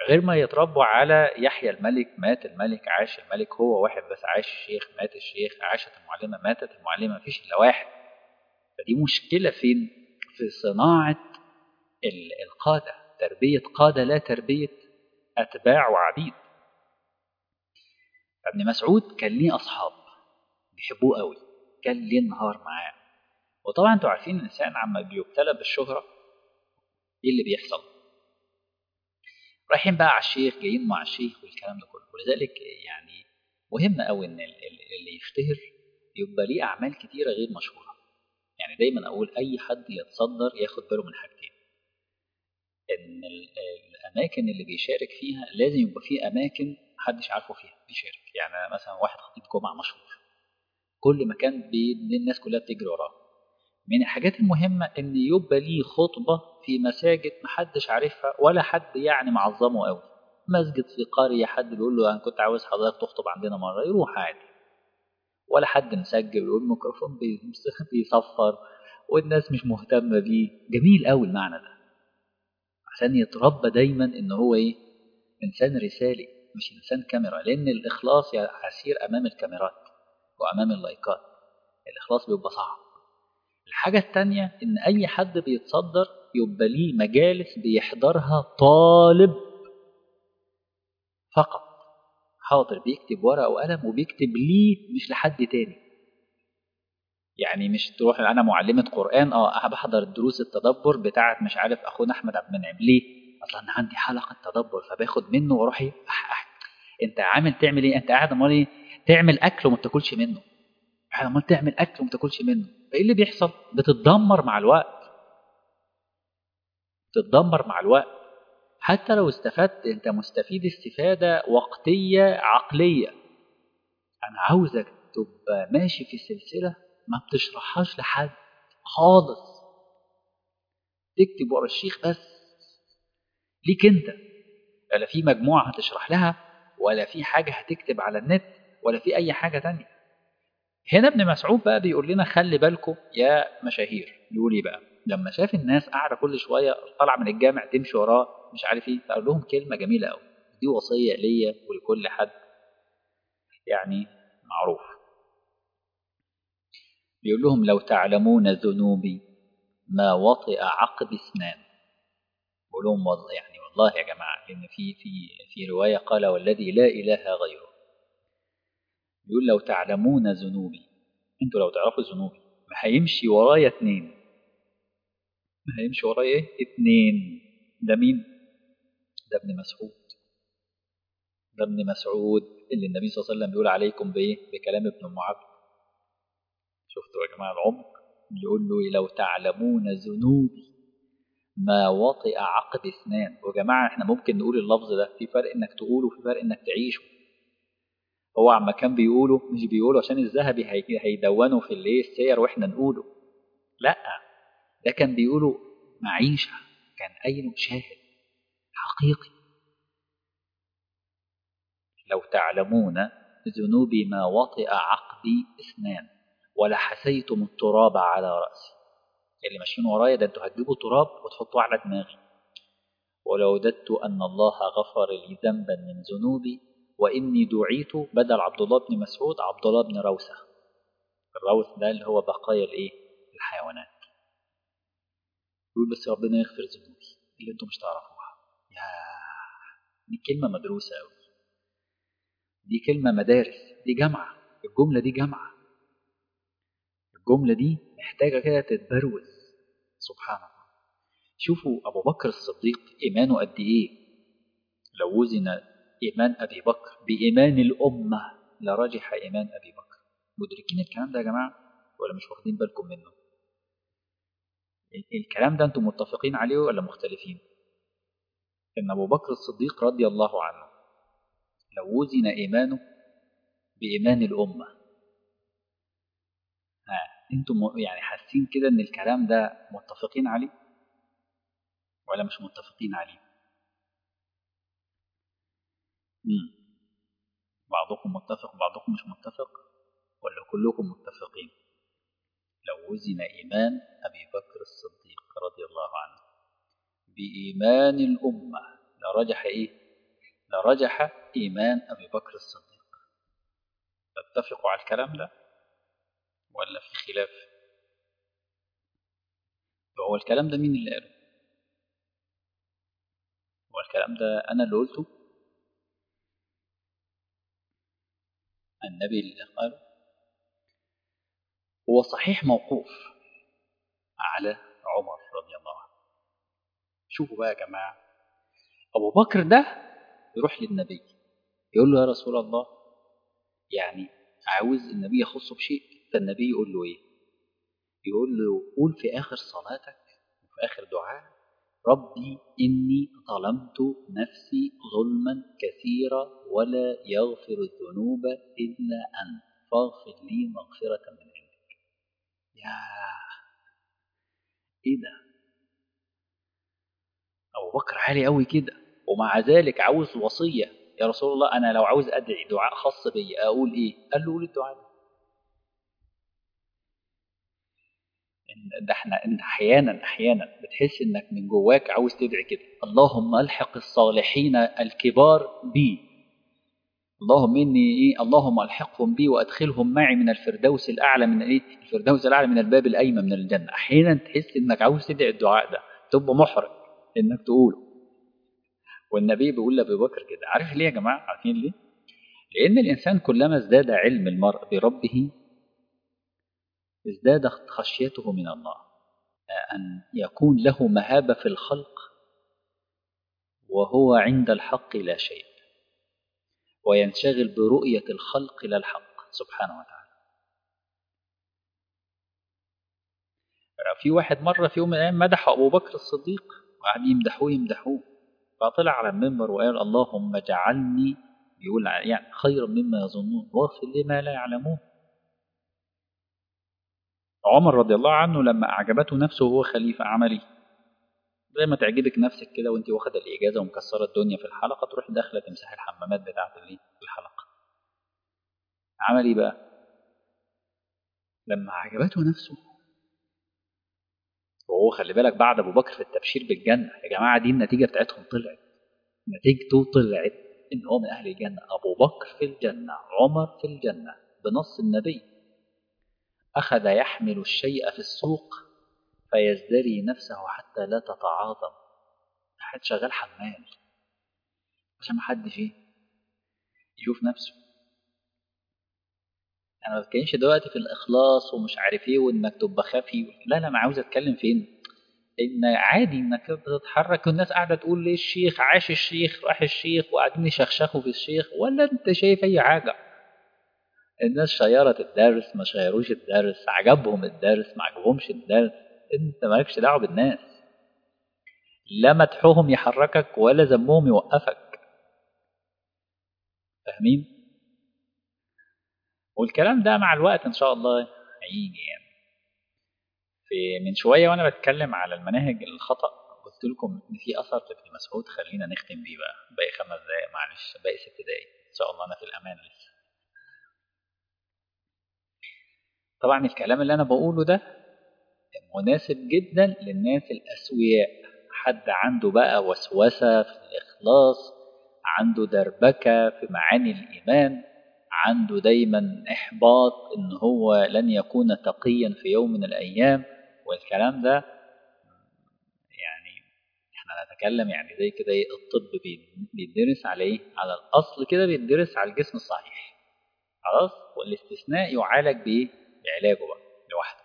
غير ما يتربوا على يحيى الملك مات الملك عاش الملك، هو واحد بس عاش الشيخ مات الشيخ، عاشت المعلمة ماتت المعلمة، مفيش إلا واحد. فدي مشكلة فين؟ في صناعة القادة، تربية قادة لا تربية أتباع وعبيد. ابن مسعود كان ليه أصحاب بيحبوه قوي، كان ليه نهار معاه. وطبعا انتوا عارفين الإنسان عما بيبتلى بالشهرة إيه اللي بيحصل؟ رايحين بقى على الشيخ، جايين مع الشيخ والكلام ده كله. ولذلك يعني مهم قوي إن اللي يشتهر يبقى ليه أعمال كتيرة غير مشهورة. يعني دايما أقول أي حد يتصدر ياخد باله من حاجتين، إن الأماكن اللي بيشارك فيها لازم يبقى فيه أماكن محدش عارفه فيها بيشارك. يعني مثلا واحد خطيب جمعة مشهور، كل مكان الناس كلها بتجري وراه. من الحاجات المهمة إن يبقى ليه خطبة في مساجد محدش عارفها ولا حد يعني معظمه قوي. مسجد في قرية حد بيقول له أنا كنت عاوز حضرتك تخطب عندنا مرة، يروح عادي. ولا حد مسجل ويقول الميكروفون بيصفر والناس مش مهتمة بيه. جميل قوي المعنى ده، عشان يتربى دايما إن هو إيه؟ إنسان رسالي مش إنسان كاميرا. لأن الإخلاص يسير أمام الكاميرات وأمام اللايكات، الإخلاص بيبقى صعب. الحاجة التانية إن أي حد بيتصدر يبقى ليه مجالس بيحضرها طالب فقط، حاضر بيكتب ورقة وقلم وبيكتب ليه مش لحد تاني. يعني مش تروح أنا معلمة قرآن بحضر دروس التدبر بتاعت مش عارف أخونا أحمد عبد المنعم ليه؟ أصلا أنا عندي حلقة تدبر فباخد منه وأروح أنت عامل تعمل إيه؟ أنت قاعد أمال إيه؟ تعمل أكل وما بتاكلش منه، قاعد أمال تعمل أكل وما بتاكلش منه. فإيه اللي بيحصل؟ بتتدمر مع الوقت، تتدمر مع الوقت. حتى لو استفدت انت مستفيد استفادة وقتية عقلية. انا عاوزك تبقى ماشي في سلسلة ما بتشرحهاش لحد خالص، تكتب ورا الشيخ بس ليك انت، ولا في مجموعة هتشرح لها، ولا في حاجة هتكتب على النت، ولا في اي حاجة تانية. هنا ابن مسعود بقى بيقول لنا خلي بالكم يا مشاهير. يقول ايه بقى؟ لما شاف الناس قاعدة كل شوية طالعة من الجامع تمشي وراه مش عارف ايه، فقال لهم كلمة جميلة قوي، دي وصية ليا ولكل حد يعني معروف. بيقول لهم لو تعلمون ذنوبي ما وطئ عقب اسنان. بيقول لهم يعني والله يا جماعة، لأن في رواية قال والذي لا إله غيره. بيقول لو تعلمون ذنوبي، انتوا لو تعرفوا ذنوبي ما هيمشي ورايا اتنين. ما هيمشي ورايا ايه؟ اتنين. ده مين؟ ده ابن مسعود. ده ابن مسعود اللي النبي صلى الله عليه وسلم بيقول عليكم بايه؟ بكلام ابن ام عبد. شفتوا يا جماعة العمق؟ بيقول له لو تعلمون ذنوبي ما وطئ عقب اسنان. وجماعة احنا ممكن نقول اللفظ ده، في فرق انك تقوله وفي فرق انك تعيشه. هو عما كان بيقوله مش بيقوله عشان الذهبي هيدونه في الايه السير واحنا نقوله، لا، ده كان بيقوله معيشة، كان أي شاهد حقيقي. لو تعلمون ذنوبي ما وطئ عقبي اسنان ولحسيتم التراب على رأسي. اللي ماشيين ورايا ده انتوا هتجيبوا تراب وتحطوه على دماغي. ولو وددت أن الله غفر لي ذنبا من ذنوبي وإني دعيت، بدل عبد الله بن مسعود عبد الله بن روثة. الروث ده اللي هو بقايا الايه؟ الحيوانات. يقول بس ربنا يغفر ذنوبي اللي انتم مش تعرفوها. يا دي كلمة مدروسة أوي، دي كلمة مدارس، دي جامعة. الجملة دي جامعة، الجملة دي محتاجة كده تتبروز. سبحان الله. شوفوا أبو بكر الصديق إيمانه قد إيه. لو وزن إيمان أبي بكر بإيمان الأمة لرجح إيمان أبي بكر. مدركين الكلام ده يا جماعة ولا مش واخدين بالكم منه؟ الكلام ده أنتم متفقين عليه ولا مختلفين؟ إن أبو بكر الصديق رضي الله عنه لو وزن إيمانه بإيمان الأمة، أنتم يعني حاسين كده إن الكلام ده متفقين عليه ولا مش متفقين عليه؟ بعضكم متفق بعضكم مش متفق، ولا كلكم متفقين؟ لو وزن إيمان أبي بكر الصديق رضي الله عنه بإيمان الأمة لرجح إيه؟ لرجح إيمان أبي بكر الصديق. تتفقوا على الكلام ده ولا في خلاف؟ هو الكلام ده مين اللي قاله؟ هو الكلام ده أنا اللي قلته؟ النبي اللي قاله؟ هو صحيح موقوف على عمر رضي الله عنه. شوفوا بقى يا جماعة، أبو بكر ده يروح للنبي يقول له يا رسول الله، يعني عاوز النبي يخصه بشيء، فالنبي يقول له إيه؟ يقول له قول في آخر صلاتك وفي آخر دعاء: ربي إني ظلمت نفسي ظلما كثيرا ولا يغفر الذنوب إلا أنت فاغفر لي مغفرة من عندك. يا إيه ده؟ أبو بكر عالي قوي كده، ومع ذلك عاوز وصية. يا رسول الله أنا لو عاوز أدعي دعاء خاص بي أقول إيه؟ قال له قول الدعاء ده. ده احنا انت احيانا بتحس انك من جواك عاوز تدعي كده: اللهم الحق الصالحين الكبار بي، اللهم اني ايه، اللهم الحقهم بي وادخلهم معي من الفردوس الاعلى، من ايه الفردوس الاعلى، من الباب الايمن من الجنه. احيانا تحس انك عاوز تدعي الدعاء ده، تبقى محرج انك تقوله. والنبي بيقول لابي بكر كده. عارف ليه يا جماعه؟ عارفين ليه؟ لان الانسان كلما ازداد علم المرء بربه ازداد خشيته من الله، أن يكون له مهابة في الخلق وهو عند الحق لا شيء، وينشغل برؤية الخلق لا الحق سبحانه وتعالى. في واحد مرة في يوم من الأيام مدح أبو بكر الصديق وقعد يمدحوه، فطلع على المنبر وقال: اللهم اجعلني، بيقول يعني خيرا مما يظنون واغفر لما لا يعلمون. عمر رضي الله عنه لما أعجبته نفسه وهو خليفة عمل إيه؟ زي ما تعجبك نفسك كده وانت واخده الإجازة ومكسرة الدنيا في الحلقة، تروح داخلة تمسح الحمامات بتاعت الحلقة. عمل إيه بقى؟ لما عجبته نفسه، وهو خلي بالك بعد ابو بكر في التبشير بالجنه يا جماعه، دي النتيجه بتاعتهم طلعت، نتيجته طلعت ان هو من اهل الجنه. ابو بكر في الجنه، عمر في الجنه بنص النبي. اخذ يحمل الشيء في السوق فيزدري نفسه حتى لا تتعاظم. واحد شغال حمال عشان ما حدش ايه يشوف نفسه. انا ما بتكلمش دلوقتي في الاخلاص ومش عارف ايه وانك تبقى خفي، لا لا، انا عاوز اتكلم فين ان عادي انك تتحرك والناس قاعده تقول ليه الشيخ عاش، الشيخ راح، الشيخ وقاعدين يشخشخوا في الشيخ، ولا انت شايف اي حاجه؟ الناس شيرت الدرس، ما شيروش الدرس، عجبهم الدرس، ما عجبهمش الدرس، انت مالكش دعوه بالناس. لا مدحهم يحركك ولا ذمهم يوقفك. فاهمين؟ والكلام ده مع الوقت ان شاء الله هيجي يعني. من شويه وانا بتكلم على المناهج الخطأ قلت لكم ان في اثر لابن مسعود، خلينا نختم بيه بقى، باقي 5 دقايق معلش، باقي 6 دقايق ان شاء الله، انا في الامان لسه. طبعا الكلام اللي انا بقوله ده مناسب جدا للناس الاسوياء، حد عنده بقى وسوسه في الاخلاص، عنده دربكه في معاني الايمان، عنده دايما احباط ان هو لن يكون تقيا في يوم من الايام. والكلام ده يعني احنا نتكلم يعني زي كده ايه، الطب بيدرس على ايه، على الاصل كده بيدرس على الجسم الصحيح خلاص، والاستثناء يعالج بايه، بعلاجه بقى لوحده.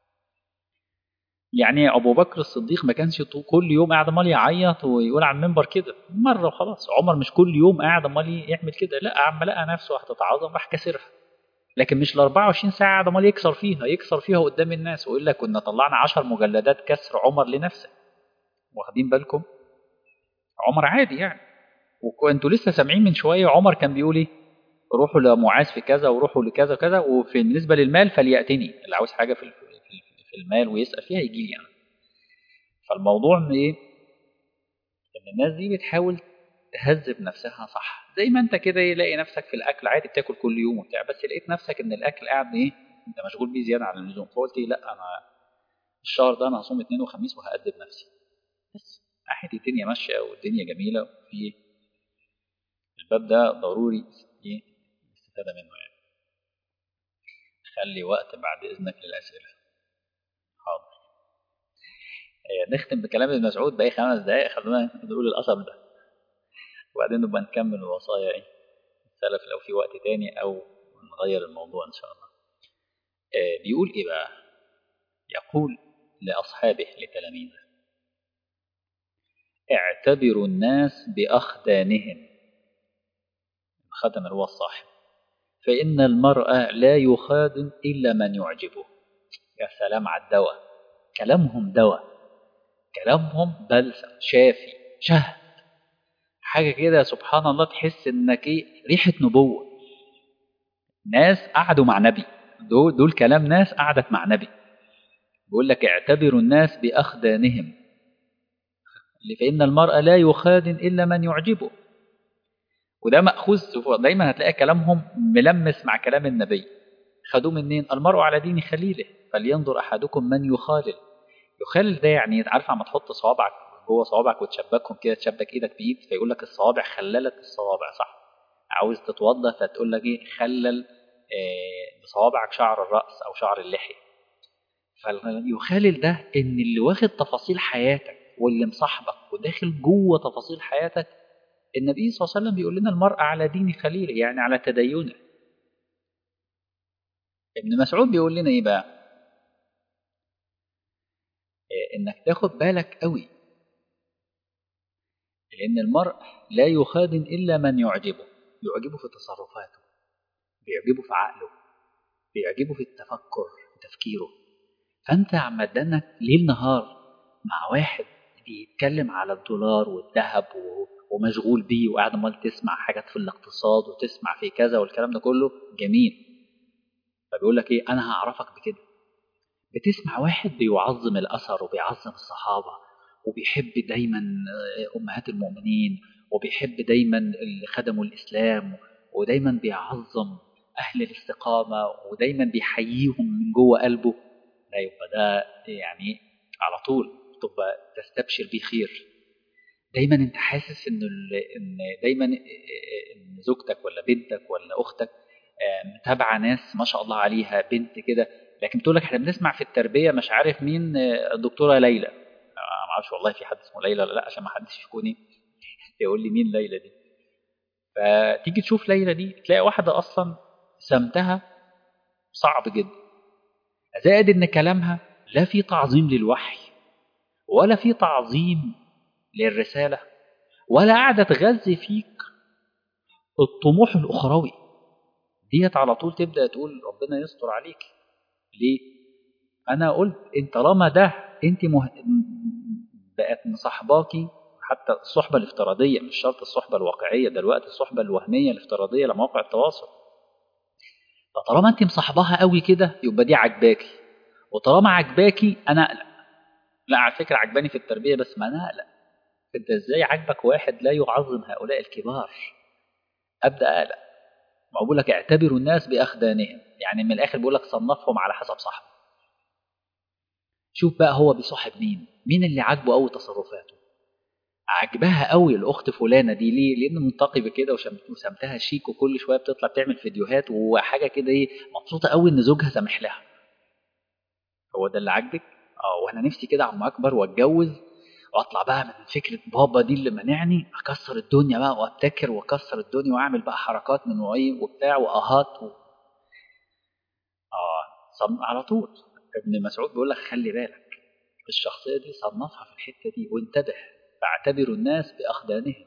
يعني ابو بكر الصديق ما كانش كل يوم قاعد عمال يعيط ويقول على المنبر كده مره وخلاص. عمر مش كل يوم قاعد عمال يعمل كده، لا، عم لقى نفسه هتتعاظم راح كسرها. لكن مش ال 24 ساعه قاعد عمال يكسر فيها قدام الناس، ويقول لك كنا طلعنا 10 مجلدات كسر عمر لنفسه. واخدين بالكم؟ عمر عادي يعني. وانتوا لسه سامعين من شويه عمر كان بيقول ايه؟ روحوا لمعاذ في كذا وروحوا لكذا وكذا، وفي بالنسبه للمال فليأتني، اللي عاوز حاجه في المال ويسأل فيها يجي لي يعني. فالموضوع ان ايه، ان الناس دي بتحاول تهذب نفسها صح. زي ما انت كده يلاقي نفسك في الاكل عادي بتاكل كل يوم وبتاع، بس لقيت نفسك ان الاكل قاعد ايه، انت مشغول بيه زياده عن اللزوم، فقلت ايه، لا انا الشهر ده انا هصوم اثنين وخميس وهأدب نفسي. بس ناحيه الدنيا ماشيه والدنيا جميله وفي فده ضروري الاستفادة منه يعني. خلي وقت بعد إذنك للأسئلة. حاضر. نختم بكلام ابن مسعود بأي 5 دقائق. خلونا نقول الأثر ده وبعدين نبقى نكمل الوصايا السلف لو في وقت تاني، أو نغير الموضوع إن شاء الله. بيقول إيه بقى؟ يقول لأصحابه لتلاميذه: اعتبروا الناس بأخدانهم. الخدم هو الصاحب. فإن المرء لا يخادن إلا من يعجبه. يا سلام على الدواء. كلامهم دواء، كلامهم بلسم شافي شهد، حاجة كده سبحان الله تحس إنك ريحة نبوة. ناس قعدوا مع نبي، دول كلام ناس قعدت مع نبي. بيقول لك اعتبروا الناس بأخدانهم، فإن المرء لا يخادن إلا من يعجبه. وده مأخوذ دايما هتلاقي كلامهم ملمس مع كلام النبي. خدوه منين؟ المرء على دين خليله فلينظر أحدكم من يخالل. يخالل ده يعني عارف عم تحط صوابعك جوه صوابعك وتشبكهم كده، تشبك ايدك بايد، فيقول لك الصوابع خللت الصوابع، صح؟ عاوز تتوضى فتقول لك خلل بصوابعك شعر الرأس أو شعر اللحية. فيخالل ده إن اللي واخد تفاصيل حياتك واللي مصاحبك وداخل جوه تفاصيل حياتك. النبي صلى الله عليه وسلم بيقول لنا المرء على دين خليله، يعني على تدينه. ابن مسعود بيقول لنا ايه بقى؟ انك تاخد بالك قوي، لان المرء لا يخادن الا من يعجبه. يعجبه في تصرفاته، بيعجبه في عقله، بيعجبه في التفكر في تفكيره. فانت عم تدنك ليل نهار مع واحد بيتكلم على الدولار والذهب ومشغول بيه، وقاعد امال تسمع حاجات في الاقتصاد وتسمع في كذا والكلام ده كله جميل. فبيقول لك انا هعرفك بكده. بتسمع واحد بيعظم الأثر وبيعظم الصحابة وبيحب دايما أمهات المؤمنين، وبيحب دايما اللي خدموا الإسلام، ودايما بيعظم أهل الاستقامة، ودايما بيحييهم من جوه قلبه. لا يبقى ده يعني على طول تبقى تستبشر بيه خير. دايما انت حاسس ان دايما ان زوجتك ولا بنتك ولا اختك متابعه ناس ما شاء الله عليها بنت كده، لكن بتقول لك احنا بنسمع في التربيه مش عارف مين الدكتوره ليلى. ما اعرفش والله في حد اسمه ليلى ولا لا، عشان ما حدش يكون يقول لي مين ليلى دي. فتيجي تشوف ليلى دي تلاقي واحده اصلا سمتها صعب جدا، زائد ان كلامها لا في تعظيم للوحي ولا في تعظيم للرساله، ولا قاعده تغذي فيك الطموح الاخروي. ديت على طول تبدا تقول ربنا يستر عليك. ليه؟ انا قلت انت طالما ده انت بقت مصاحباكي، حتى الصحبه الافتراضيه مش شرط الصحبه الواقعيه، دلوقتي الصحبه الوهميه الافتراضيه لمواقع التواصل. فطالما انت مصاحباها قوي كده يبقى دي عجباكي، وطالما عجباكي انا اقلق. لا على فكره عجباني في التربيه بس ما انا اقلق. انت ازاي عجبك واحد لا يعظم هؤلاء الكبار؟ ابدا اقلق. ما بقول لك اعتبروا الناس باخدانهم، يعني من الاخر بقول لك صنفهم على حسب صاحبه. شوف بقى هو بيصاحب مين اللي عاجبه قوي تصرفاته. عجبها قوي الاخت فلانه دي ليه؟ لان منتقبه كده وسمتها شيك وكل شويه بتطلع تعمل فيديوهات وحاجه كده مبسوطه قوي ان زوجها سامح لها. هو ده اللي عاجبك؟ وانا نفسي كده عم اكبر واتجوز واطلع بقى من فكره بابا دي اللي منعني، اكسر الدنيا بقى وابتكر واكسر الدنيا واعمل بقى حركات من وبتاع واهات على طول. ابن مسعود بيقول لك خلي بالك الشخصيه دي صنفها في الحته دي وانتبه. فاعتبروا الناس باخدانهم.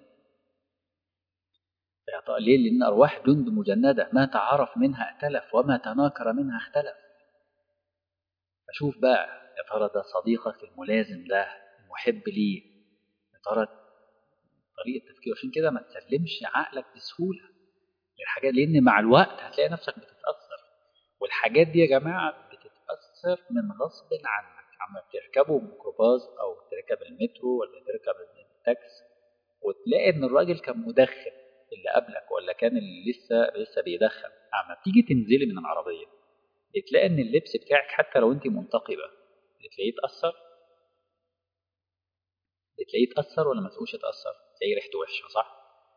ليه؟ لأن أرواح جند مجندة، ما تعرف منها ائتلف وما تناكر منها اختلف. فشوف بقى يا ترى ده صديقك الملازم ده المحب ليه، يا ترى طريقة تفكيره. عشان كده ما تسلمش عقلك بسهولة للحاجات، لأن مع الوقت هتلاقي نفسك بتتأثر. والحاجات دي يا جماعة بتتأثر من غصب عنك. عم بتركبوا ميكروباص أو تركب المترو ولا تركب التاكس وتلاقي إن الراجل كان مدخن اللي قبلك، ولا كان اللي لسه بيدخن. اما تيجي تنزلي من العربيه بتلاقي ان اللبس بتاعك حتى لو انت منتقبه بتلاقيه اتاثر. بتلاقيه اتاثر ولا ما تلاقوش اتاثر؟ تلاقيه ريحته وحشه، صح؟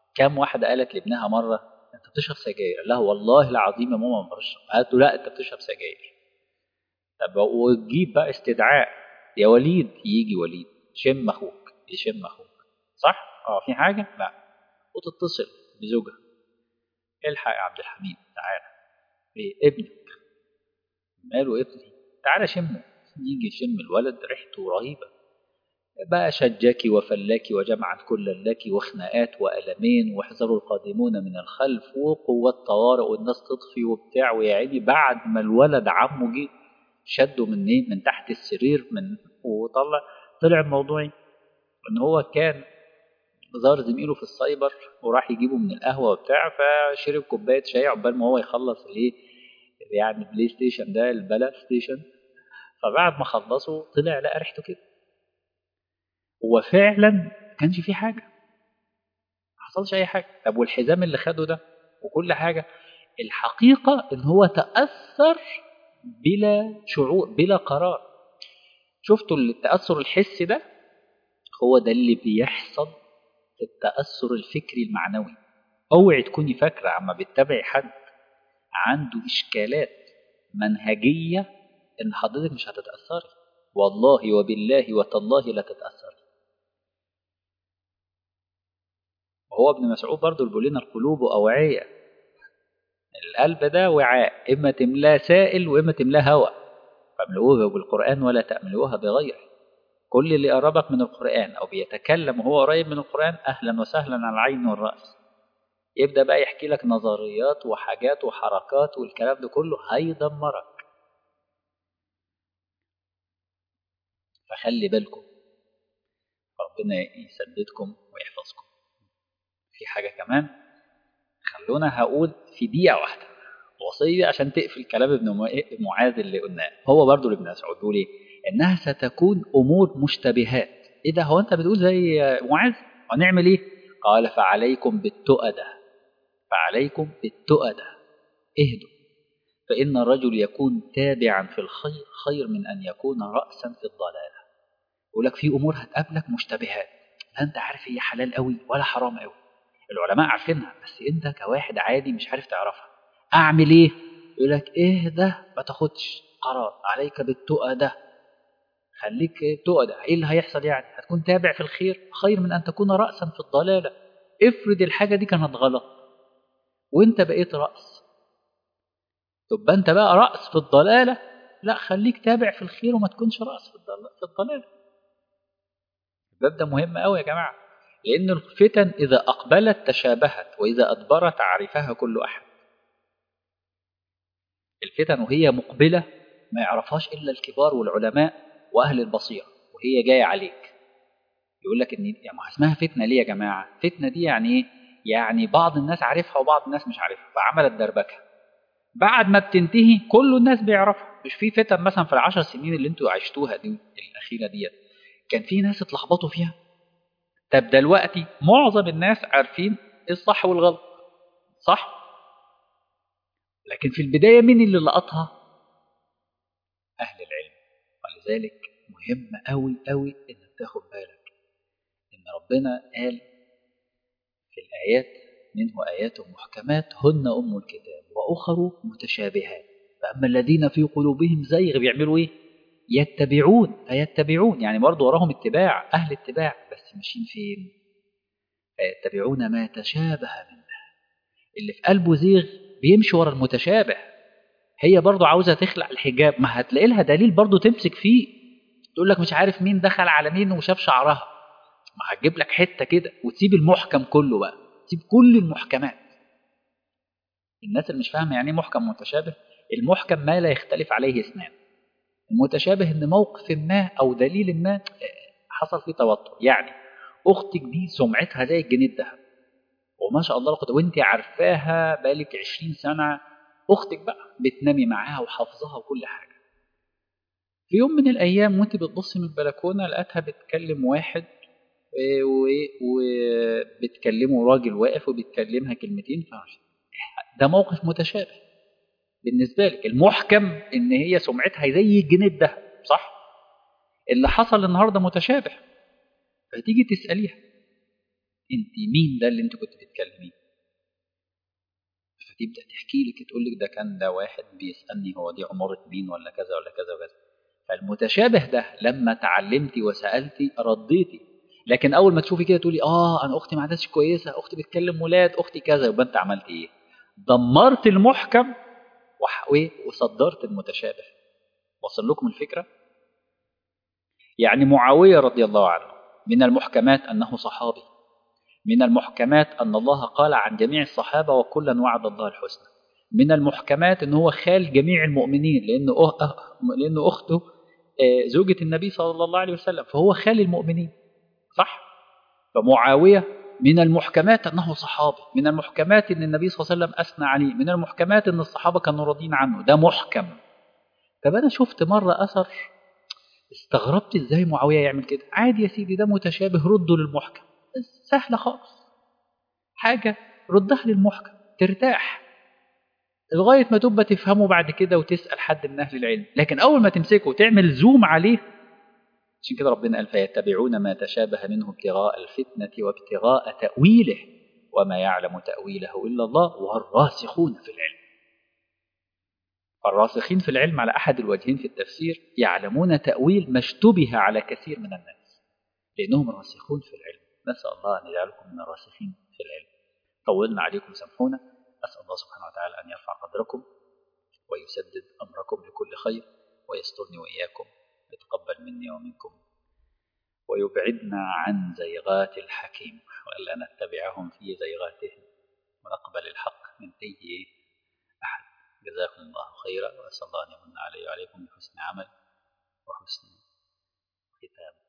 كم واحدة قالت لابنها مرة أنت بتشرب سجاير؟ لا والله العظيم يا ماما ما بشرب. قالت له لا أنت بتشرب سجاير. طب وتجيب بقى استدعاء، يا وليد، يجي وليد شم أخوك، يشم أخوك، صح؟ في حاجة؟ لا. وتتصل بزوجها، الحق يا عبد الحميد تعالى، إيه ابنك ماله ابني، تعالى شمه. يجي يشم الولد ريحته رهيبة، بقى شجاكي وفلاكي وجمعا كل لك وخناقات وألمين واحذروا القادمون من الخلف وقوة طوارئ والناس تطفي وبتاع. ويا عيني بعد ما الولد عمه جه شده من ايه، من تحت السرير طلع الموضوع ان هو كان زار زميله في السايبر وراح يجيبه من القهوة وبتاع، فشرب كوباية شاي عقبال ما هو يخلص الايه يعني بلاي ستيشن ده البلا ستيشن. فبعد ما خلصوا طلع لقى ريحته كده، هو فعلا ما كانش فيه حاجة، ما حصلش أي حاجة. طب والحزام اللي خده ده وكل حاجة، الحقيقة إن هو تأثر بلا شعور بلا قرار. شفتوا التأثر الحسي ده؟ هو ده اللي بيحصل في التأثر الفكري المعنوي. اوعي تكوني فاكرة عما بتتابعي حد عنده إشكالات منهجية إن حضرتك مش هتتأثري، والله وبالله وتالله لا تتأثري. وهو ابن مسعود برضو بيقول لنا القلوب أوعية، القلب ده وعاء، إما تملاه سائل وإما تملاه هواء، فاملؤوه بالقرآن ولا تأملوها بغيره. كل اللي قربك من القرآن أو بيتكلم وهو قريب من القرآن أهلا وسهلا على العين والرأس. يبدأ بقى يحكي لك نظريات وحاجات وحركات والكلام ده كله هيدمرك. فخلي بالكم، ربنا يسددكم ويحفظكم. في حاجة كمان خلونا هقول في دقيقة واحدة وصية عشان تقفل كلام ابن معاذ اللي قلناه. هو برضو لابن مسعود بيقول ايه؟ انها ستكون امور مشتبهات. ايه ده، هو انت بتقول زي معاذ؟ هنعمل ايه؟ قال فعليكم بالتؤدة، فعليكم بالتؤدة، اهدوا، فإن الرجل يكون تابعا في الخير خير من أن يكون رأسا في الضلالة. يقول لك في أمور هتقابلك مشتبهات، لا أنت عارف هي حلال قوي ولا حرام قوي، العلماء عارفينها بس أنت كواحد عادي مش عارف تعرفها. أعمل إيه؟ يقول لك إيه ده، ما تاخدش قرار، عليك بالتؤدة، خليك تؤدة. إيه اللي هيحصل يعني؟ هتكون تابع في الخير خير من أن تكون رأسا في الضلالة. افرض الحاجة دي كانت غلط وأنت بقيت رأس، تبقى أنت بقى رأس في الضلالة؟ لا، خليك تابع في الخير وما تكونش رأس في الضلالة. الباب ده مهم قوي يا جماعة، لأن الفتن إذا أقبلت تشابهت وإذا أدبرت عرفها كل أحد. الفتن وهي مقبلة ما يعرفهاش إلا الكبار والعلماء وأهل البصيرة، وهي جاية عليك يقول لك إن يعني ما اسمها فتنة ليه يا جماعة؟ فتنة دي يعني إيه؟ يعني بعض الناس عارفها وبعض الناس مش عارفها فعملت دربكة، بعد ما بتنتهي كل الناس بيعرفها. مش في فتن مثلا في ال10 سنين اللي انتوا عشتوها دي الأخيرة ديت كان في ناس اتلخبطوا فيها؟ طب دلوقتي معظم الناس عارفين الصح والغلط، صح؟ لكن في البداية مين اللي لقطها؟ أهل العلم. ولذلك مهم أوي أوي إنك تاخد بالك إن ربنا قال في الآيات منه آيات محكمات هن أم الكتاب وأخر متشابهات فأما الذين في قلوبهم زيغ بيعملوا إيه؟ يتبعون يعني برضه وراهم اتباع، أهل اتباع، بس ماشيين فين؟ فيتبعون ما تشابه منه. اللي في قلبه زيغ بيمشي ورا المتشابه. هي برضه عاوزة تخلع الحجاب، ما هتلاقي لها دليل برضه تمسك فيه. تقول لك مش عارف مين دخل على مين وشاف شعرها، ما هتجيب لك حتة كده وتسيب المحكم كله بقى، تسيب كل المحكمات. الناس اللي مش فاهمة يعني ايه محكم متشابه، المحكم ما لا يختلف عليه اثنان، المتشابه ان موقف ما او دليل ما حصل فيه توتر. يعني اختك دي سمعتها زي الجنيه الذهب وما شاء الله وانت عارفاها بقالك 20 سنة، اختك بقى بتنامي معاها وحافظها وكل حاجة. في يوم من الايام وانت بتبصي من البلكونة لقيتها بتكلم واحد وبتكلمه راجل واقف وبيتكلمها كلمتين، ده موقف متشابه بالنسبة لك. المحكم ان هي سمعتها زي الجنيه الذهب، صح؟ اللي حصل النهاردة متشابه، فتيجي تسأليها انت مين ده اللي انت كنت بتكلميه؟ فتبدأ تحكي لك، تقول لك ده كان ده واحد بيسألني هو دي عمارة مين ولا كذا ولا كذا وكذا. فالمتشابه ده لما اتعلمتي وسألتي رديتي. لكن أول ما تشوفي كده تقولي أنا أختي ما عادتش كويسة، أختي بتكلم ولاد، أختي كذا، يبقى أنت عملت إيه؟ دمرت المحكم وصدرت المتشابه. وصل لكم الفكرة؟ يعني معاوية رضي الله عنه من المحكمات أنه صحابي، من المحكمات أن الله قال عن جميع الصحابة وكلا وعد الله الحسنى. من المحكمات أنه هو خال جميع المؤمنين، لأنه أخته زوجة النبي صلى الله عليه وسلم، فهو خال المؤمنين، صح؟ فمعاوية من المحكمات أنه صحابي، من المحكمات أن النبي صلى الله عليه وسلم أثنى عليه، من المحكمات أن الصحابة كانوا راضين عنه، ده محكم. طب أنا شفت مرة أثر استغربت إزاي معاوية يعمل كده. عادي يا سيدي، ده متشابه، رده للمحكم، سهلة خالص. حاجة ردها للمحكم ترتاح لغاية ما تبقى تفهمه بعد كده وتسأل حد من أهل العلم. لكن أول ما تمسكه وتعمل زوم عليه، عشان كده ربنا قال فيتبعون ما تشابه منه ابتغاء الفتنة وابتغاء تأويله وما يعلم تأويله إلا الله والراسخون في العلم. الراسخين في العلم على أحد الوجهين في التفسير يعلمون تأويل ما اشتبه على كثير من الناس، لأنهم راسخون في العلم. نسأل الله أن يجعلكم من الراسخين في العلم. طولنا عليكم، سامحونا. أسأل الله سبحانه وتعالى أن يرفع قدركم ويسدد أمركم لكل خير، ويسترني وإياكم، يتقبل مني ومنكم، ويبعدنا عن زيغات الحكيم، وألا نتبعهم في زيغاتهم، ونقبل الحق من أي أحد. جزاكم الله خيرا، وأسأل الله أن يمن علي وعليكم بحسن عمل وحسن ختام.